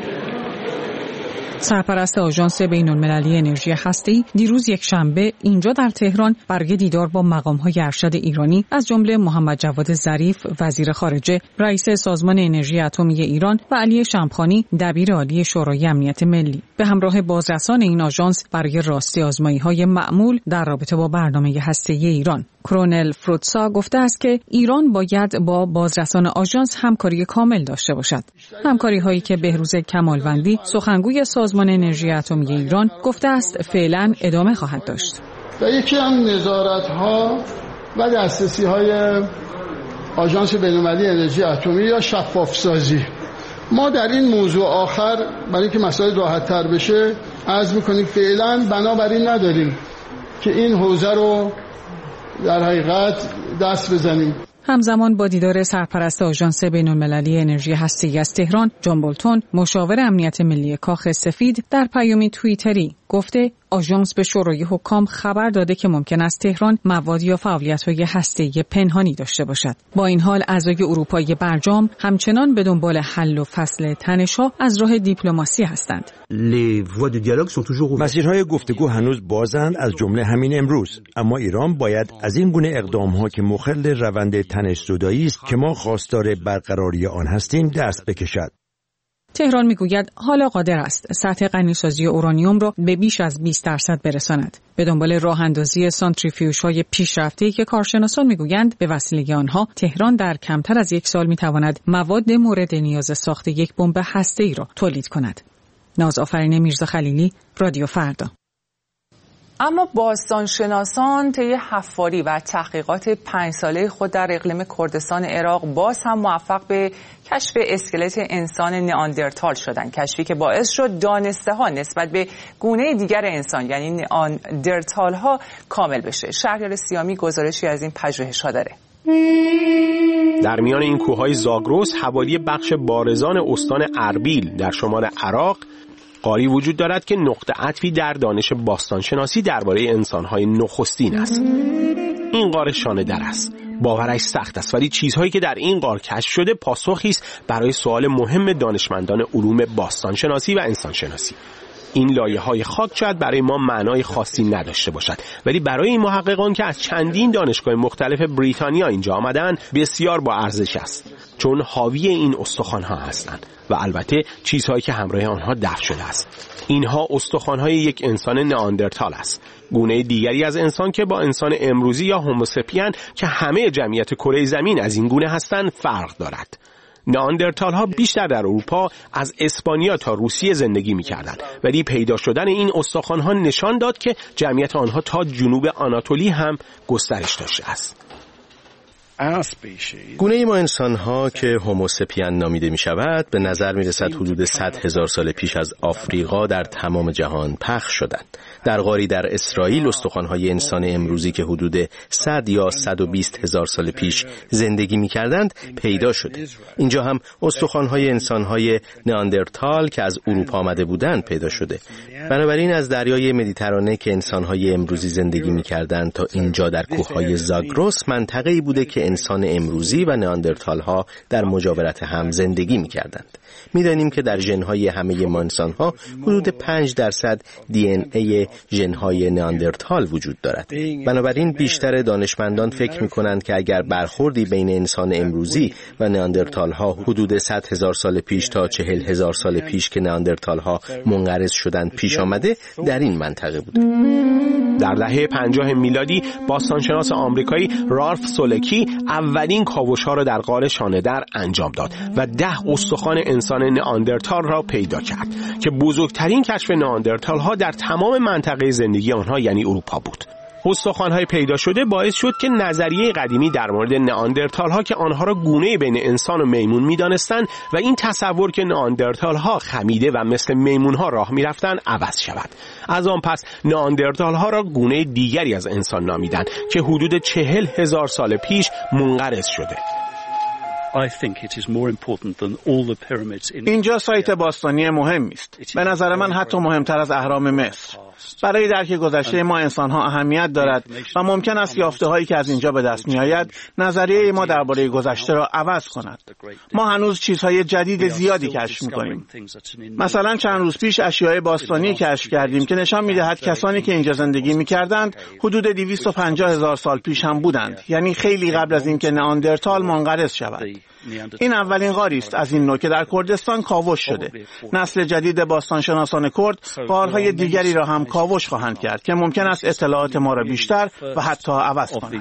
سرپرست آژانس بین‌المللی انرژی هسته‌ای دیروز یک شنبه اینجا در تهران برای دیدار با مقام‌های ارشد ایرانی از جمله محمد جواد ظریف وزیر خارجه، رئیس سازمان انرژی اتمی ایران و علی شمخانی دبیر عالی شورای امنیت ملی به همراه بازرسان این آژانس برای راستی آزمایی‌های معمول در رابطه با برنامه هسته‌ای ایران. کورنل فروتسا گفته است که ایران باید با بازرسان آژانس همکاری کامل داشته باشد. همکاری هایی که بهروز کمالوندی سخنگوی سازمان انرژی اتمی ایران گفته است فعلا ادامه خواهد داشت. و یکی هم نظارت ها و دسترسی های آژانس بین‌المللی انرژی اتمی یا شفاف سازی. ما در این موضوع آخر برای اینکه مسائل راحت تر بشه عرض می‌کنیم فعلا بنابراین نداریم که این حوزه رو در حقیقت دست بزنیم. همزمان با دیدار سرپرست آژانس بین‌المللی انرژی هسته‌ای از تهران، جان بولتون مشاور امنیت ملی کاخ سفید در پیامی توییتری گفته آژانس به شورای حکام خبر داده که ممکن است تهران مواد یا فعالیت‌های هسته‌ای پنهانی داشته باشد. با این حال اعضای اروپایی برجام همچنان به دنبال حل و فصل تنش‌ها از راه دیپلماسی هستند. مسیرهای گفتگو هنوز بازند از جمله همین امروز، اما ایران باید از این گونه اقدام‌ها که مخل روند تنش‌زدایی است که ما خواستار برقراری آن هستیم دست بکشد. تهران میگوید حالا قادر است سطح غنیسازی اورانیوم را به بیش از بیست درصد برساند. به دنبال راه اندازی سانتریفیوژهای پیشرفته‌ای که کارشناسان میگویند به وسیله آنها تهران در کمتر از یک سال میتواند مواد مورد نیاز ساخت یک بمب هسته‌ای را تولید کند. نازآفرین میرزا خلیلی، رادیو فردا. اما باستانشناسان طی حفاری و تحقیقات پنج ساله خود در اقلیم کردستان عراق باز هم موفق به کشف اسکلت انسان نئاندرتال شدند، کشفی که باعث شد دانسته ها نسبت به گونه دیگر انسان یعنی نئاندرتال ها کامل بشه. شهریار سیامی گزارشی از این پژوهش ها داره. در میان این کوههای زاگرس حوالی بخش بارزان استان اربیل در شمال عراق غاری وجود دارد که نقطه عطفی در دانش باستانشناسی درباره انسان‌های نخستین است. این غار شانه در است. باورش سخت است، ولی چیزهایی که در این غار کشف شده پاسخی است برای سوال مهم دانشمندان علوم باستانشناسی و انسانشناسی. این لایه‌های خاک شاید برای ما معنای خاصی نداشته باشد، ولی برای این محققان که از چندین دانشگاه مختلف بریتانیا اینجا آمدن بسیار با ارزش است، چون حاوی این استخوان‌ها هستند و البته چیزهایی که همراه آنها دفن شده است. اینها استخوان‌های یک انسان نئاندرتال است، گونه دیگری از انسان که با انسان امروزی یا هوموسپین که همه جمعیت کره زمین از این گونه هستند فرق دارد. نئاندرتال ها بیشتر در اروپا از اسپانیا تا روسیه زندگی می‌کردند، ولی پیدا شدن این استخوان‌ها نشان داد که جمعیت آنها تا جنوب آناتولی هم گسترش داشته است. گونه ما انسان‌ها که هوموسپین نامیده می شود به نظر می رسد حدود صد هزار سال پیش از آفریقا در تمام جهان پخش شدند. در غاری در اسرائیل استخوان‌های انسان امروزی که حدود صد یا صد و بیست هزار سال پیش زندگی می کردند پیدا شده. اینجا هم استخوان‌های انسان‌های نئاندرتال که از اروپا آمده بودند پیدا شده. بنابراین از دریای مدیترانه که انسان‌های امروزی زندگی می کردند تا اینجا در کوههای زاگرس منطقه‌ای بوده که انسان امروزی و نئاندرتال ها در مجاورت هم زندگی می کردند. می دانیم که در ژن‌های همه ما انسان ها حدود پنج درصد دی ان ای ژن‌های نئاندرتال وجود دارد. بنابراین بیشتر دانشمندان فکر می کنند که اگر برخوردی بین انسان امروزی و نئاندرتال ها حدود صد هزار سال پیش تا چهل هزار سال پیش که نئاندرتال ها منقرض شدند پیش آمده در این منطقه بوده. در دهه پنجاه میلادی باستانشناس آمریکایی رالف سولکی اولین کاوش‌ها را در غار شانه‌در انجام داد و ده استخوان انسان نئاندرتال را پیدا کرد که بزرگترین کشف نئاندرتال‌ها در تمام منطقه زندگی آنها یعنی اروپا بود. استخوان‌های پیدا شده باعث شد که نظریه قدیمی در مورد نئاندرتال‌ها که آنها را گونه بین انسان و میمون می‌دانستند و این تصور که نئاندرتال‌ها خمیده و مثل میمون‌ها راه می‌رفتند عوض شود. از آن پس نئاندرتال‌ها را گونه دیگری از انسان نامیدند که حدود چهل هزار سال پیش منقرض شده. اینجا سایت باستانی مهمی است. به نظر من حتی مهمتر از اهرام مصر. برای درک گذشته ما انسان‌ها اهمیت دارد و ممکن است یافته‌هایی که از اینجا به دست می‌آید نظریه ما درباره گذشته را عوض کند. ما هنوز چیزهای جدید زیادی کشف می‌کنیم. مثلا چند روز پیش اشیاء باستانی کشف کردیم که نشان می‌دهد کسانی که اینجا زندگی می‌کردند حدود دویست و پنجاه هزار سال پیش هم بودند، یعنی خیلی قبل از اینکه نئاندرتال منقرض شود. این اولین غاری است از این نوع که در کردستان کاوش شده. نسل جدید باستانشناسان کرد غارهای دیگری را هم کاوش خواهند کرد که ممکن است اطلاعات ما را بیشتر و حتی عوض کنند.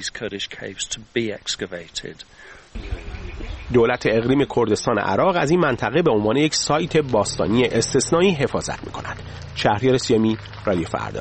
دولت اقلیم کردستان عراق از این منطقه به عنوان یک سایت باستانی استثنایی حفاظت می‌کند. شهریار سیمی، رادیو فردا.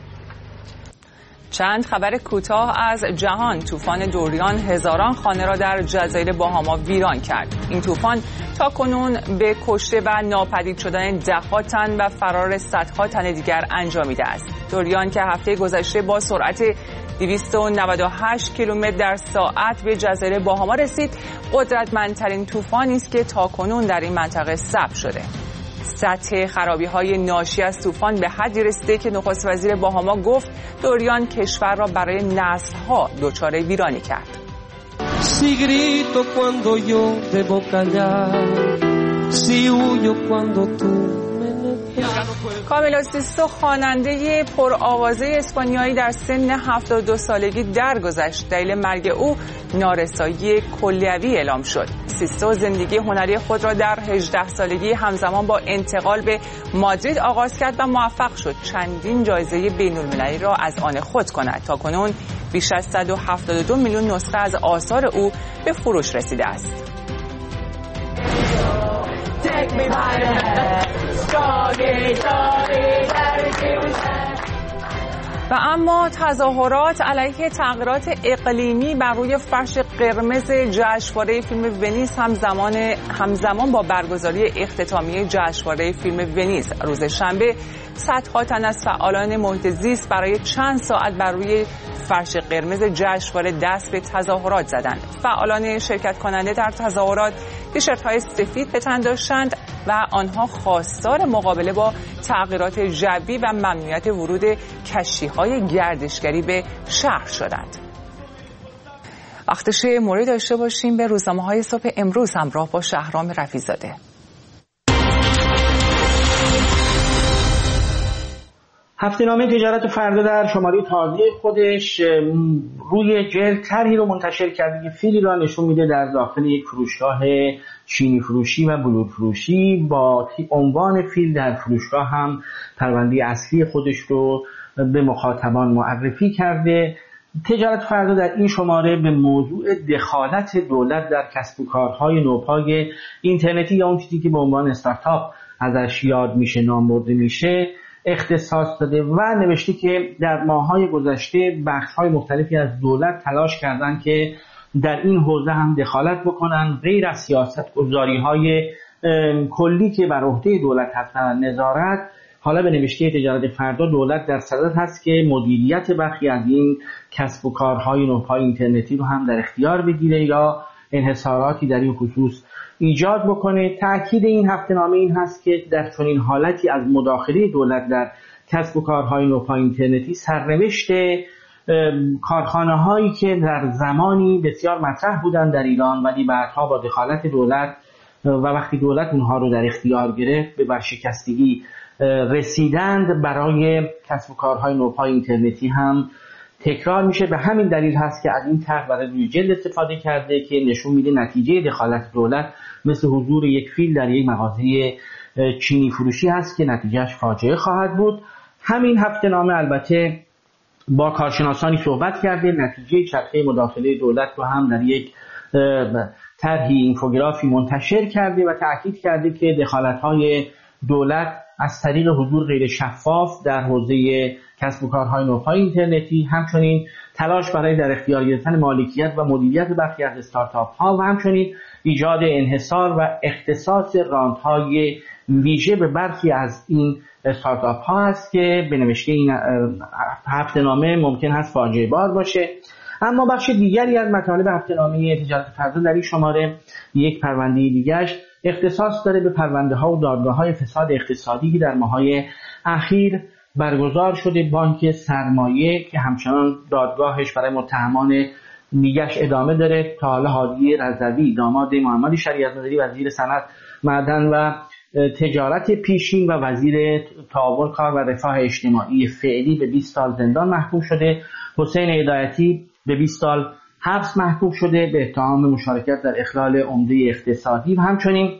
چند خبر کوتاه از جهان. طوفان دوریان هزاران خانه را در جزایر باهاما ویران کرد. این طوفان تا کنون به کشته و ناپدید شدن ده‌ها تن و فرار صدها تن دیگر انجامیده است. دوریان که هفته گذشته با سرعت دویست و نود و هشت کیلومتر در ساعت به جزایر باهاما رسید، قدرتمندترین طوفانی است که تا کنون در این منطقه ثبت شده. سطح خرابی‌های ناشی از طوفان به حدی رسیده که نخست وزیر باهاما گفت دوریان کشور را برای نسل‌ها دچار ویرانی کرد. Si grito cuando yo debo callar, si huyo cuando tú. کامیلو سیستو خواننده پرآوازه اسپانیایی در سن هفتاد و دو سالگی درگذشت. دلیل مرگ او نارسایی کلیوی اعلام شد. سیستو زندگی هنری خود را در هجده سالگی همزمان با انتقال به مادرید آغاز کرد و موفق شد چندین جایزه بین‌المللی را از آن خود کند. تاکنون بیش از صد و هفتاد و دو میلیون نسخه از آثار او به فروش رسیده است. و اما تظاهرات علیه تغییرات اقلیمی بر روی فرش قرمز جشنواره فیلم ونیز همزمان همزمان با برگزاری اختتامیه جشنواره فیلم ونیز روز شنبه صدها تن از فعالان محیط زیست برای چند ساعت بر روی فرش قرمز جشنواره دست به تظاهرات زدند. فعالان شرکت کننده در تظاهرات تیشرت‌های سفید به تن داشتند و آنها خواستار مقابله با تغییرات جوی و ممنوعیت ورود کشتی‌های گردشگری به شهر شدند. وقتشه مورد داشته باشیم به روزنامه‌های صبح امروز همراه با شهرام رفیع‌زاده. هفته‌نامه تجارت فردا در شماره تازه خودش روی جلد طرحی رو منتشر کرده که فیلی را نشون میده در داخل یک فروشگاه چینی فروشی و بلور فروشی، با عنوان فیل در فروشگاه هم پرونده اصلی خودش رو به مخاطبان معرفی کرده. تجارت فردا در این شماره به موضوع دخالت دولت در کسب و کارهای نوپای اینترنتی یا اون چیزی که به عنوان استارتاپ ازش یاد میشه، نام برده میشه، اختصاص داده و نوشته که در ماه‌های گذشته بخش‌های مختلفی از دولت تلاش کردن که در این حوزه هم دخالت بکنن، غیر از سیاست‌گذاری‌های کلی که بر عهده دولت هستن نظارت. حالا به نوشته تجارت فردا دولت در صدد هست که مدیریت برخی از این کسب و کارهای نوپای اینترنتی رو هم در اختیار بگیره یا انحصاراتی در این خصوص ایجاد بکنه. تأکید این هفته‌نامه این هست که در چنین حالتی از مداخله دولت در کسب و کارهای نوپای اینترنتی سرنوشت کارخانه هایی که در زمانی بسیار مطرح بودن در ایران ولی بعدها با دخالت دولت و وقتی دولت اونها رو در اختیار گرفت به ورشکستگی رسیدند، برای کسب و کارهای نوپای اینترنتی هم تکرار میشه. به همین دلیل هست که از این طرح برای روی جلد استفاده کرده که نشون میده نتیجه دخالت دولت مثل حضور یک فیل در یک مغازه چینی فروشی هست که نتیجهش فاجعه خواهد بود. همین هفته‌نامه البته با کارشناسانی صحبت کرده، نتیجه چرخه مداخله دولت رو هم در یک طرحی اینفوگرافی منتشر کرده و تأکید کرده که دخالت‌های دولت از طریق حضور غیر شفاف در حوزه کسب و کارهای نوپای اینترنتی، همچنین تلاش برای در اختیار گرفتن مالکیت و مدیریت برخی از استارتاپ ها و همچنین ایجاد انحصار و اختصاص رانت‌های ویژه به برخی از این استارتاپ ها است که به نوشته این هفته‌نامه ممکن هست فاجعه بار باشه. اما بخش دیگری از مطالب هفته‌نامه تجارت فردا در این شماره یک پرونده دیگرش اختصاص داره به پرونده ها و دادگاه های فساد اقتصادی که در ماه‌های اخیر برگزار شده. بانک سرمایه که همچنان دادگاهش برای متهمان دیگرش ادامه داره. تا حالا هادی رضوی داماد محمد شریعت‌مداری وزیر صنعت، معدن و تجارت پیشین و وزیر تعاون کار و رفاه اجتماعی فعلی به بیست سال زندان محکوم شده. حسین هدایتی به بیست سال حبس محکوم شده به اتهام مشارکت در اخلال عمده اقتصادی و همچنین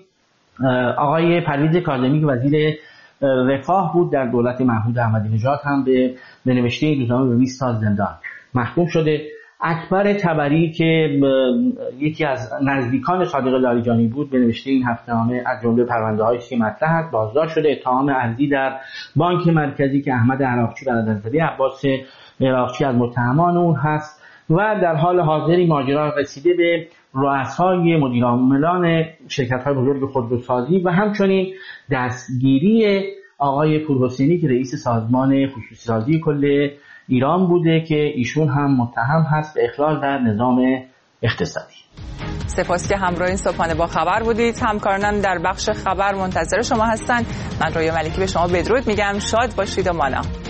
آقای پرویز کاظمی که وزیر رفاه بود در دولت محمود احمدی نژاد هم به نوشته روزنامه به بیست سال زندان محکوم شده. اکبر طبری که یکی از نزدیکان صادق لاریجانی بود به نوشته این هفته‌نامه از جمله پرونده‌هایی که مطرح است بازداشت شده. اتهام ارزی در بانک مرکزی که احمد عراقچی برادرزاده عباس عراقچی از متهمان اون هست و در حال حاضری ماجرا رسیده به رؤسای مدیرعاملان شرکت‌های بزرگ خودروسازی و همچنین دستگیری آقای پورحسینی که رئیس سازمان خصوصی سازی کل ایران بوده که ایشون هم متهم هست به اخلال در نظام اقتصادی. سپاس که همراه این صبحانه با خبر بودید. همکارانم در بخش خبر منتظر شما هستند. من رویا ملکی به شما بدرود میگم. شاد باشید و مانا.